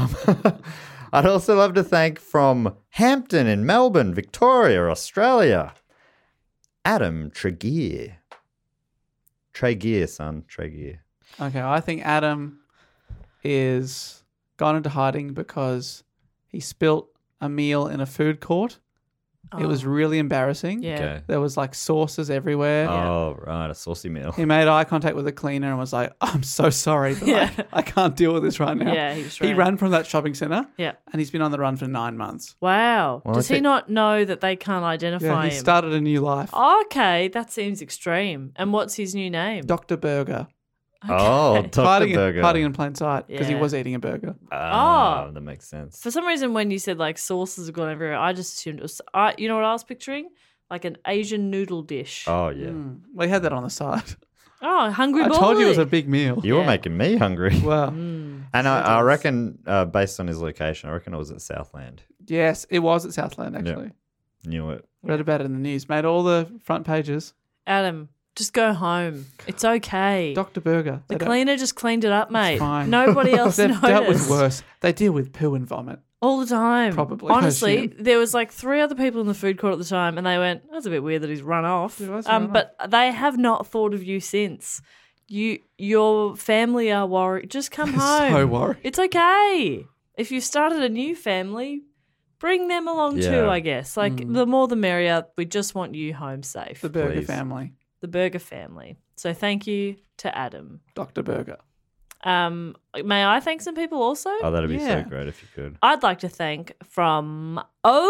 S10: I'd also love to thank from Hampton in Melbourne, Victoria, Australia, Adam Tregear. Tregear, son. Tregear.
S6: Okay, I think Adam is gone into hiding because he spilt a meal in a food court. It was really embarrassing.
S7: Yeah.
S10: Okay.
S6: There was like sauces everywhere.
S10: Oh, right. A saucy meal.
S6: He made eye contact with the cleaner and was like, I'm so sorry, but I can't deal with this right now.
S7: Yeah, he just
S6: He ran from that shopping centre
S7: Yeah.
S6: and he's been on the run for 9 months.
S7: Wow.
S10: Well,
S7: Does
S10: I
S7: he
S10: think-
S7: not know that they can't
S6: Yeah,
S7: identify
S6: he
S7: him?
S6: started a new life.
S7: Okay, that seems extreme. And what's his new name?
S6: Dr. Burger.
S10: Oh, Dr. Burger.
S6: Hiding in plain sight because he
S7: Yeah.
S6: was eating a burger.
S10: Ah, that makes sense.
S7: For some reason, when you said like sauces have gone everywhere, I just assumed it was. You know what I was picturing? Like an Asian noodle dish.
S10: Oh, yeah.
S6: We had that on the side.
S7: Oh, hungry
S6: I
S7: boy.
S6: told you it was a big meal.
S10: You were making me hungry.
S6: Wow.
S7: Mm.
S10: And I reckon, based on his location, I reckon it was at Southland.
S6: Yes, it was at Southland, actually.
S10: Knew it.
S6: Read about it in the news. Made all the front pages.
S7: Adam, just go home. It's okay.
S6: Dr. Burger.
S7: The
S6: They don't-
S7: cleaner just cleaned it up, mate.
S6: fine.
S7: Nobody else
S6: They've
S7: noticed.
S6: dealt with worse. They deal with poo and vomit.
S7: All the time.
S6: Probably, I
S7: Honestly,
S6: assume.
S7: there was like 3 other people in the food court at the time, and they went, "That's a bit weird that he's run off."
S6: Yeah, that's run
S7: But they have not thought of you since. Your family are worried. Just come home.
S6: So worried.
S7: It's okay. If you started a new family, bring them along too.
S10: Yeah.
S7: I guess the more the merrier. We just want you home safe.
S6: The Burger
S10: Please.
S6: family.
S7: The Burger family. So thank you to Adam.
S6: Dr. Burger.
S7: May I thank some people also?
S10: Oh, that'd be
S6: Yeah.
S10: so great if you could.
S7: I'd like to thank from Ohio.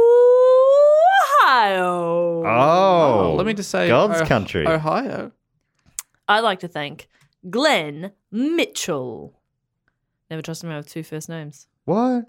S10: Oh,
S6: Let me just say
S10: God's country.
S6: Ohio.
S7: I'd like to thank Glenn Mitchell. Never trust a man with 2 first names.
S10: What?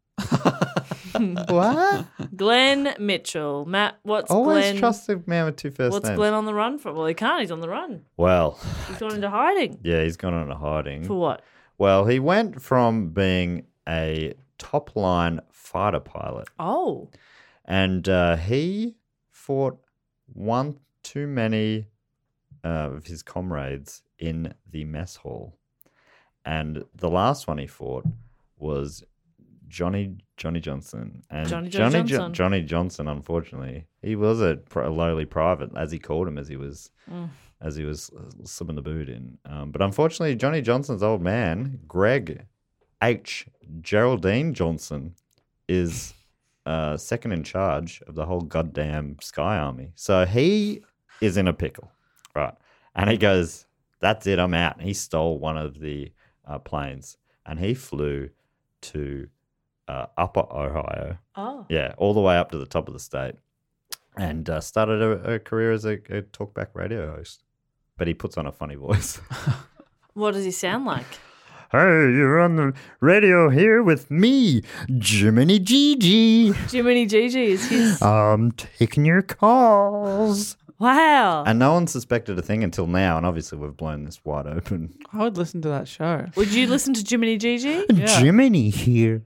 S10: What?
S7: Glenn Mitchell. Matt, what's
S10: Always
S7: Glenn?
S10: trust a man with 2 first
S7: What's
S10: names.
S7: Glenn on the run for? Well, he can't. He's on the run.
S10: Well,
S7: He's gone into hiding.
S10: yeah, he's gone on a hiding.
S7: For what?
S10: Well, he went from being a top line fighter pilot,
S7: Oh.
S10: and he fought one too many of his comrades in the mess hall, and the last one he fought was Johnny Johnson. And
S7: Johnson.
S10: Johnny Johnson, unfortunately, he was a lowly private, as he called him, as he was slipping the boot in. But unfortunately, Johnny Johnson's old man, Greg H. Geraldine Johnson, is second in charge of the whole goddamn Sky Army. So he is in a pickle, right? And he goes, "That's it, I'm out." And he stole one of the planes, and he flew to Upper Ohio.
S7: Oh.
S10: Yeah, all the way up to the top of the state, and started a career as a talkback radio host. But he puts on a funny voice.
S7: What does he sound like?
S10: Hey, you're on the radio here with me, Jiminy Gigi.
S7: Jiminy Gigi is his.
S10: I'm taking your calls.
S7: Wow.
S10: And no one suspected a thing until now, and obviously we've blown this wide open.
S6: I would listen to that show.
S7: Would you listen to Jiminy Gigi?
S6: Yeah.
S10: Jiminy here.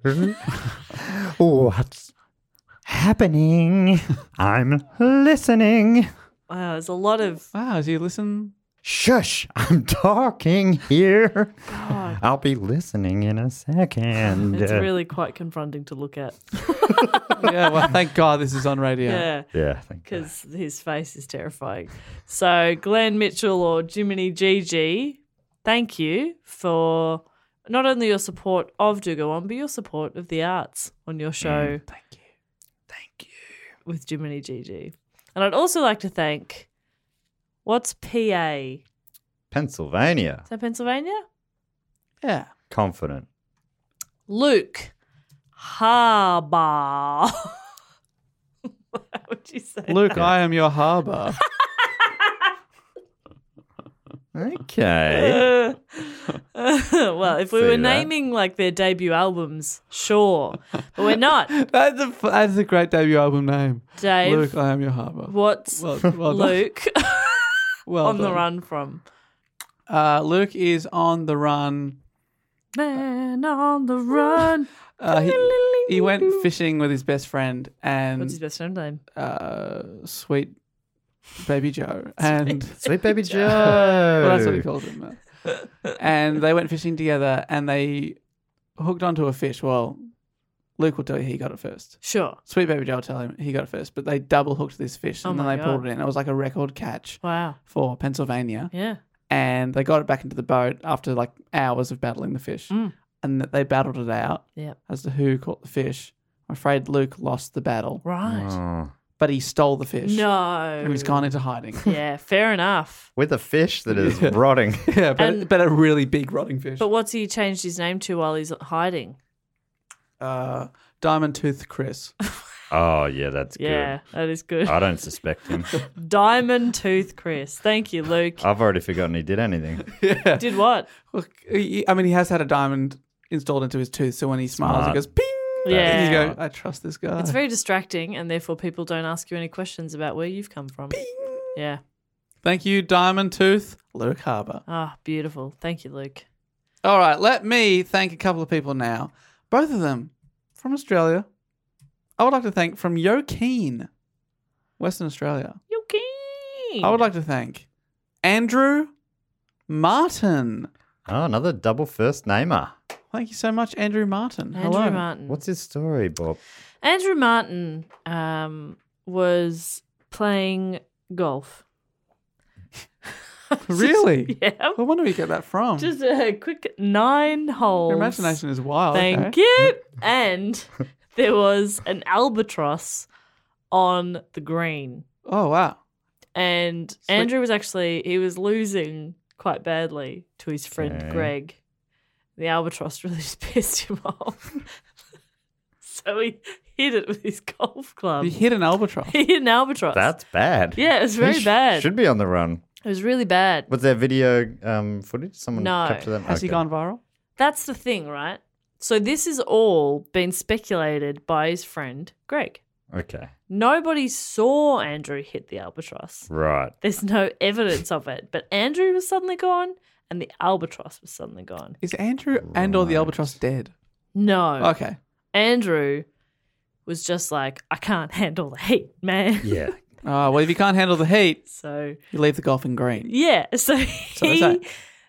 S10: What's happening? I'm listening.
S7: Wow, there's a lot of.
S6: Wow, does he listen?
S10: Shush, I'm talking here.
S7: God.
S10: I'll be listening in a second.
S7: It's really quite confronting to look at.
S6: Yeah, well, thank God this is on radio.
S7: Yeah.
S10: Yeah, thank you.
S7: Because his face is terrifying. So, Glenn Mitchell or Jiminy Gigi, thank you for not only your support of Do Go On, but your support of the arts on your show.
S6: Thank you.
S10: Thank you.
S7: With Jiminy Gigi. And I'd also like to thank, what's PA? Is
S10: Pennsylvania.
S7: that Pennsylvania?
S6: Yeah.
S10: Confident.
S7: Luke Harbour. How would you say
S6: Luke,
S7: that?
S6: I am your harbour.
S10: Okay.
S7: Well, if we
S10: See
S7: were
S10: that.
S7: naming like their debut albums, sure. But we're not.
S6: That's a great debut album name.
S7: Dave,
S6: Luke, I am your harbour.
S7: what's
S6: Well done.
S7: Luke
S6: Well
S7: on the
S6: done.
S7: run from?
S6: Luke is on the run.
S7: Man on the run.
S6: He went fishing with his best friend and
S7: What's his best friend name?
S6: Sweet Baby Joe. And
S10: Sweet baby Joe.
S6: well, that's what he called him. And they went fishing together and they hooked onto a fish. Well, Luke will tell you he got it first.
S7: Sure.
S6: Sweet Baby Joe will tell him he got it first. But they double hooked this fish
S7: Oh
S6: and then
S7: my
S6: they pulled
S7: God.
S6: it in. It was like a record catch
S7: Wow.
S6: for Pennsylvania.
S7: Yeah.
S6: And they got it back into the boat after like hours of battling the fish.
S7: Mm.
S6: And they battled it out
S7: Yep.
S6: as to who caught the fish. I'm afraid Luke lost the battle,
S7: Right.
S6: but he stole the fish.
S7: No.
S6: And he's gone into hiding.
S7: Yeah, fair enough.
S10: With a fish that is rotting.
S6: Yeah, but a really big rotting fish.
S7: But what's he changed his name to while he's hiding?
S6: Diamond Tooth Chris.
S10: Oh, yeah, that's
S7: Yeah, that is good.
S10: good. I don't suspect him.
S7: Diamond Tooth Chris. Thank you, Luke.
S10: I've already forgotten he did anything.
S7: Did what?
S6: Look, he has had a diamond installed into his tooth, so when he smiles,
S10: Smart.
S6: it goes ping.
S7: Yeah.
S6: And you go, I trust this guy.
S7: It's very distracting, and therefore people don't ask you any questions about where you've come from. Yeah.
S6: Thank you, Diamond Tooth, Luke Harbour.
S7: Ah, beautiful. Thank you, Luke.
S6: All right, let me thank a couple of people now. Both of them from Australia. I would like to thank from Yokeen, Western Australia.
S7: Yokeen.
S6: I would like to thank Andrew Martin.
S10: Oh, another double first namer.
S6: Thank you so much, Andrew Martin.
S7: Andrew
S6: Hello.
S7: Martin.
S10: What's his story, Bob?
S7: Andrew Martin was playing golf.
S6: Really?
S7: Yeah.
S6: Well, where do we get that from?
S7: Just a quick 9 holes.
S6: Your imagination is wild.
S7: Thank
S6: okay.
S7: you. And there was an albatross on the green.
S6: Oh, wow.
S7: And Andrew was he was losing quite badly to his friend
S10: Okay.
S7: Greg. The albatross really just pissed him off. So he hit it with his golf club.
S6: You hit an albatross.
S7: He hit an albatross.
S10: That's bad.
S7: Yeah, it was very bad.
S10: Should be on the run.
S7: It was really bad.
S10: Was there video footage? Someone
S7: No.
S10: captured that?
S6: Has he
S10: Okay.
S6: gone viral?
S7: That's the thing, right? So this has all been speculated by his friend Greg.
S10: Okay.
S7: Nobody saw Andrew hit the albatross.
S10: Right.
S7: There's no evidence of it. But Andrew was suddenly gone and the albatross was suddenly gone.
S6: Is Andrew and or the albatross dead?
S7: No.
S6: Okay.
S7: Andrew was just like, I can't handle the heat, man.
S10: Yeah.
S6: Well, if you can't handle the heat,
S7: So,
S6: you leave the golfing green.
S7: yeah. So
S6: they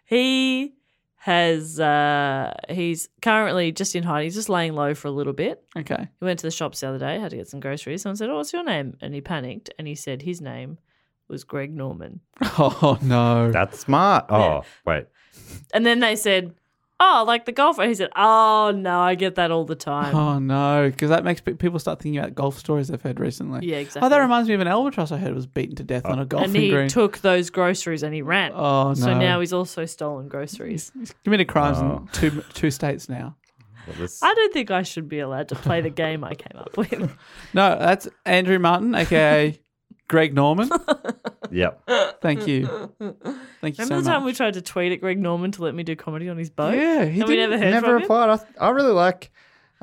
S7: he has, he's currently just in hiding. He's just laying low for a little bit.
S6: Okay.
S7: He went to the shops the other day, had to get some groceries. Someone said, oh, what's your name? And he panicked and he said his name was Greg Norman.
S6: Oh, no.
S10: That's smart. Oh, wait.
S7: And then they said, oh, like the golfer. He said, oh, no, I get that all the time.
S6: Oh, no. Because that makes people start thinking about golf stories they've heard recently.
S7: Yeah,
S6: Oh,
S7: exactly.
S6: that reminds me of an albatross I heard was beaten to death on a golfing
S7: And he
S6: green.
S7: took those groceries and he ran.
S6: Oh, no.
S7: So now he's also stolen groceries.
S6: He's committed crimes
S10: Oh.
S6: in two states now.
S10: Well, this-
S7: I don't think I should be allowed to play the game I came up with.
S6: No, that's Andrew Martin, a.k.a. Greg Norman.
S10: Yep.
S6: Thank you. Thank you
S7: Remember
S6: so
S7: the time
S6: much.
S7: we tried to tweet at Greg Norman to let me do comedy on his boat?
S6: Yeah,
S7: and we never heard
S10: Never
S7: from him?
S10: replied. I really like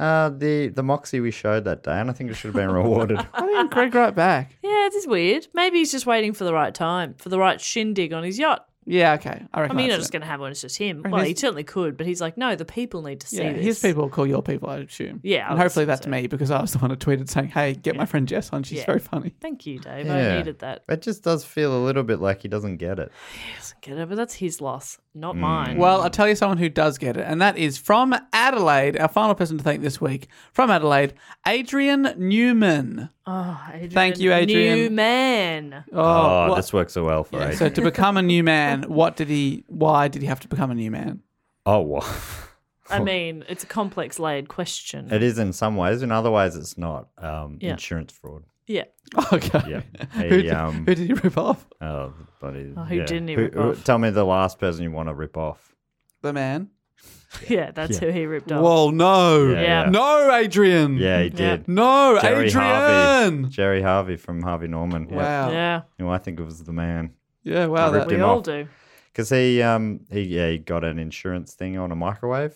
S10: the moxie we showed that day, and I think it should have been rewarded.
S6: I think Greg right back.
S7: Yeah, it is weird. Maybe he's just waiting for the right time, for the right shindig on his yacht.
S6: Yeah, okay. I
S7: I
S6: reckon
S7: mean, you're not
S6: that's
S7: just
S6: it.
S7: going to have one, it's just him.
S6: And
S7: Well,
S6: his-
S7: he certainly could, but he's like, no, the people need to see
S6: Yeah,
S7: this.
S6: his people will call your people, I assume.
S7: Yeah, I
S6: and
S7: would
S6: hopefully
S7: assume
S6: that's
S7: so.
S6: me because I was the one who tweeted saying, hey, get my friend Jess on. She's
S7: Yeah.
S6: very funny.
S7: Thank you, Dave.
S10: Yeah.
S7: I needed that.
S10: It just does feel a little bit like he doesn't get it.
S7: He doesn't get it, but that's his loss, not
S10: Mm.
S7: mine.
S6: Well, I'll tell you someone who does get it, and that is from Adelaide, our final person to thank this week. From Adelaide, Adrian Newman.
S7: Oh, Adrian.
S6: Thank you, Adrian.
S7: New man.
S10: Oh,
S6: well,
S10: this works so well for
S6: yeah,
S10: Adrian.
S6: so to become a new man, why did he have to become a new man?
S10: Oh, well.
S7: I mean, it's a complex layered question.
S10: It is in some ways, in other ways it's not.
S7: Yeah.
S10: Insurance fraud.
S7: Yeah.
S6: Okay.
S10: Yeah.
S6: Who did he rip off?
S10: Oh, buddy.
S7: Oh, who didn't he rip
S10: who-
S7: off?
S10: Tell me the last person you want to rip off.
S6: The man.
S7: Yeah, that's who he ripped off.
S6: Whoa, no.
S10: Yeah.
S6: No, Adrian.
S10: Yeah, he did.
S6: No,
S10: Jerry
S6: Adrian.
S10: Harvey. Jerry Harvey from Harvey Norman. Yeah.
S6: Wow.
S7: Yeah.
S10: Who I think of as the man.
S6: Yeah, wow.
S10: Ripped
S6: That,
S10: him
S7: We all
S10: off.
S7: do.
S10: Because he got an insurance thing on a microwave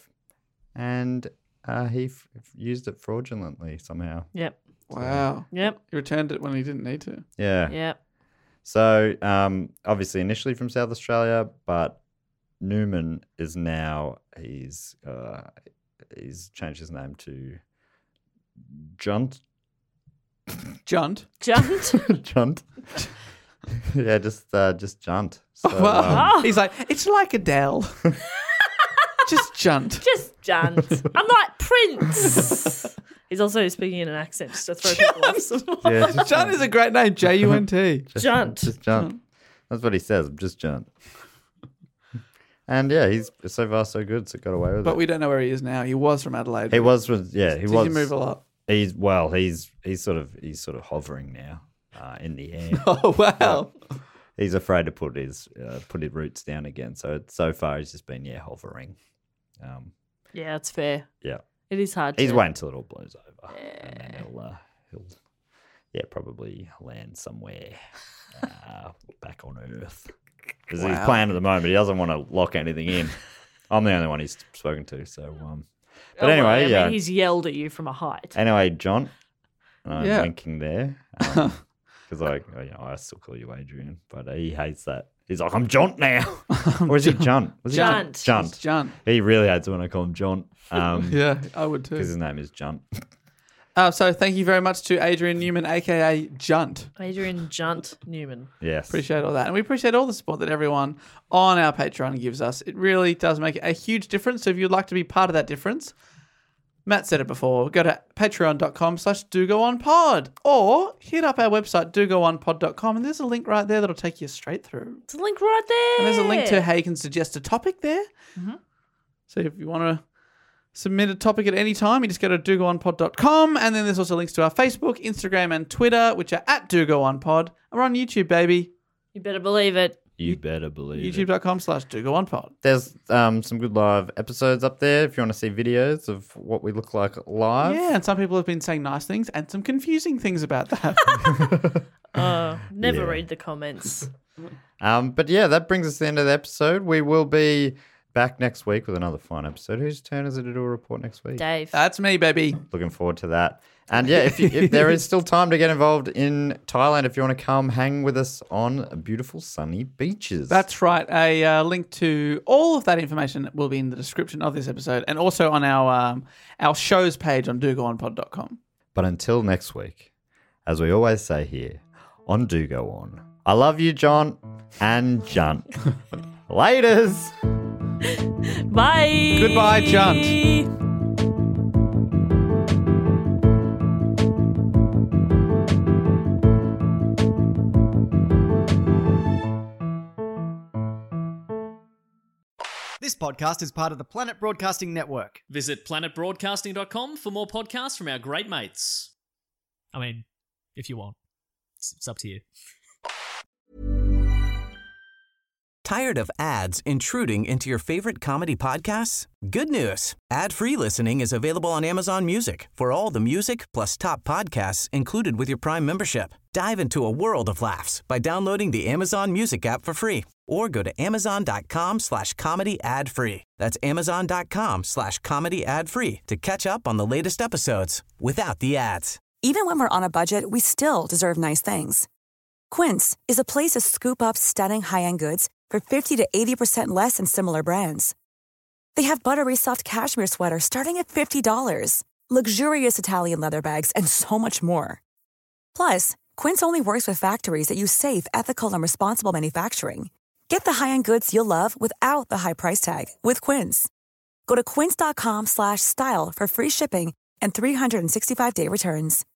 S10: and he used it fraudulently somehow.
S7: Yep.
S6: wow.
S7: Yep.
S6: He returned it when he didn't need to.
S10: Yeah.
S7: Yep.
S10: So obviously initially from South Australia, but Newman is now he's changed his name to Junt.
S6: Junt.
S7: Junt.
S10: Junt. Yeah, just Junt. So,
S6: Well, he's like, it's like Adele. Just Junt.
S7: Just Junt. I'm like Prince. He's also speaking in an accent just to throw people off some more.
S10: yeah, just
S6: Junt is a great name. J-U-N-T.
S7: Junt.
S10: Just Junt. That's what he says. Just Junt. And yeah, he's so far so good. So got away with
S6: But
S10: it.
S6: we don't know where he is now. He was from Adelaide.
S10: He was he
S6: Did
S10: was.
S6: he move a lot?
S10: He's sort of hovering now in the air.
S6: Oh, wow.
S10: He's afraid to put his roots down again. So far he's just been hovering.
S7: Yeah, it's fair.
S10: Yeah,
S7: It is hard
S10: he's
S7: to...
S10: waiting until it all blows over, and then he'll probably land somewhere back on Earth. Because his plan at the moment, he doesn't want to lock anything in. I'm the only one he's spoken to, so. But anyway,
S7: I mean, he's yelled at you from a height.
S10: Anyway, John, I'm
S6: Yeah.
S10: winking there because I still call you Adrian, but he hates that. He's like, I'm John now, or is he John? Was he
S7: Junt.
S10: Junt.
S6: John.
S10: He really hates it when I call him John.
S6: Yeah, I would too.
S10: Because his name is Junt.
S6: So thank you very much to Adrian Newman, a.k.a. Junt.
S7: Adrian Junt Newman.
S10: Yes.
S6: Appreciate all that. And we appreciate all the support that everyone on our Patreon gives us. It really does make a huge difference. So if you'd like to be part of that difference, Matt said it before, go to patreon.com/dogoonpod or hit up our website, dogoonpod.com, and there's a link right there that'll take you straight through.
S7: It's a link right there.
S6: And there's a link to how you can suggest a topic there.
S7: Mm-hmm.
S6: So if you want to submit a topic at any time, you just go to dogoonpod.com, and then there's also links to our Facebook, Instagram, and Twitter, which are at dogoonpod. And we're on YouTube, baby.
S7: You better believe it.
S10: You better believe it.
S6: YouTube.com/dogoonpod.
S10: There's some good live episodes up there if you want to see videos of what we look like live.
S6: Yeah, and some people have been saying nice things and some confusing things about that.
S7: Never read the comments.
S10: But yeah, that brings us to the end of the episode. We will be back next week with another fun episode. Whose turn is it to do a report next week?
S7: Dave.
S6: That's me, baby.
S10: Looking forward to that. And yeah, if there is still time to get involved in Thailand, if you want to come hang with us on beautiful sunny beaches.
S6: That's right. A link to all of that information will be in the description of this episode and also on our shows page on dogoonpod.com.
S10: But until next week, as we always say here on Do Go On, I love you, John and Junt. Laters.
S7: Bye.
S6: Goodbye, Junt.
S8: This podcast is part of the Planet Broadcasting Network.
S9: Visit planetbroadcasting.com for more podcasts from our great mates. I mean, if you want. It's up to you.
S11: Tired of ads intruding into your favorite comedy podcasts? Good news. Ad-free listening is available on Amazon Music for all the music plus top podcasts included with your Prime membership. Dive into a world of laughs by downloading the Amazon Music app for free or go to amazon.com/comedy ad-free. That's amazon.com/comedy ad-free to catch up on the latest episodes without the ads.
S12: Even when we're on a budget, we still deserve nice things. Quince is a place to scoop up stunning high-end goods for 50 to 80% less than similar brands. They have buttery soft cashmere sweaters starting at $50, luxurious Italian leather bags, and so much more. Plus, Quince only works with factories that use safe, ethical, and responsible manufacturing. Get the high-end goods you'll love without the high price tag with Quince. Go to quince.com/style for free shipping and 365-day returns.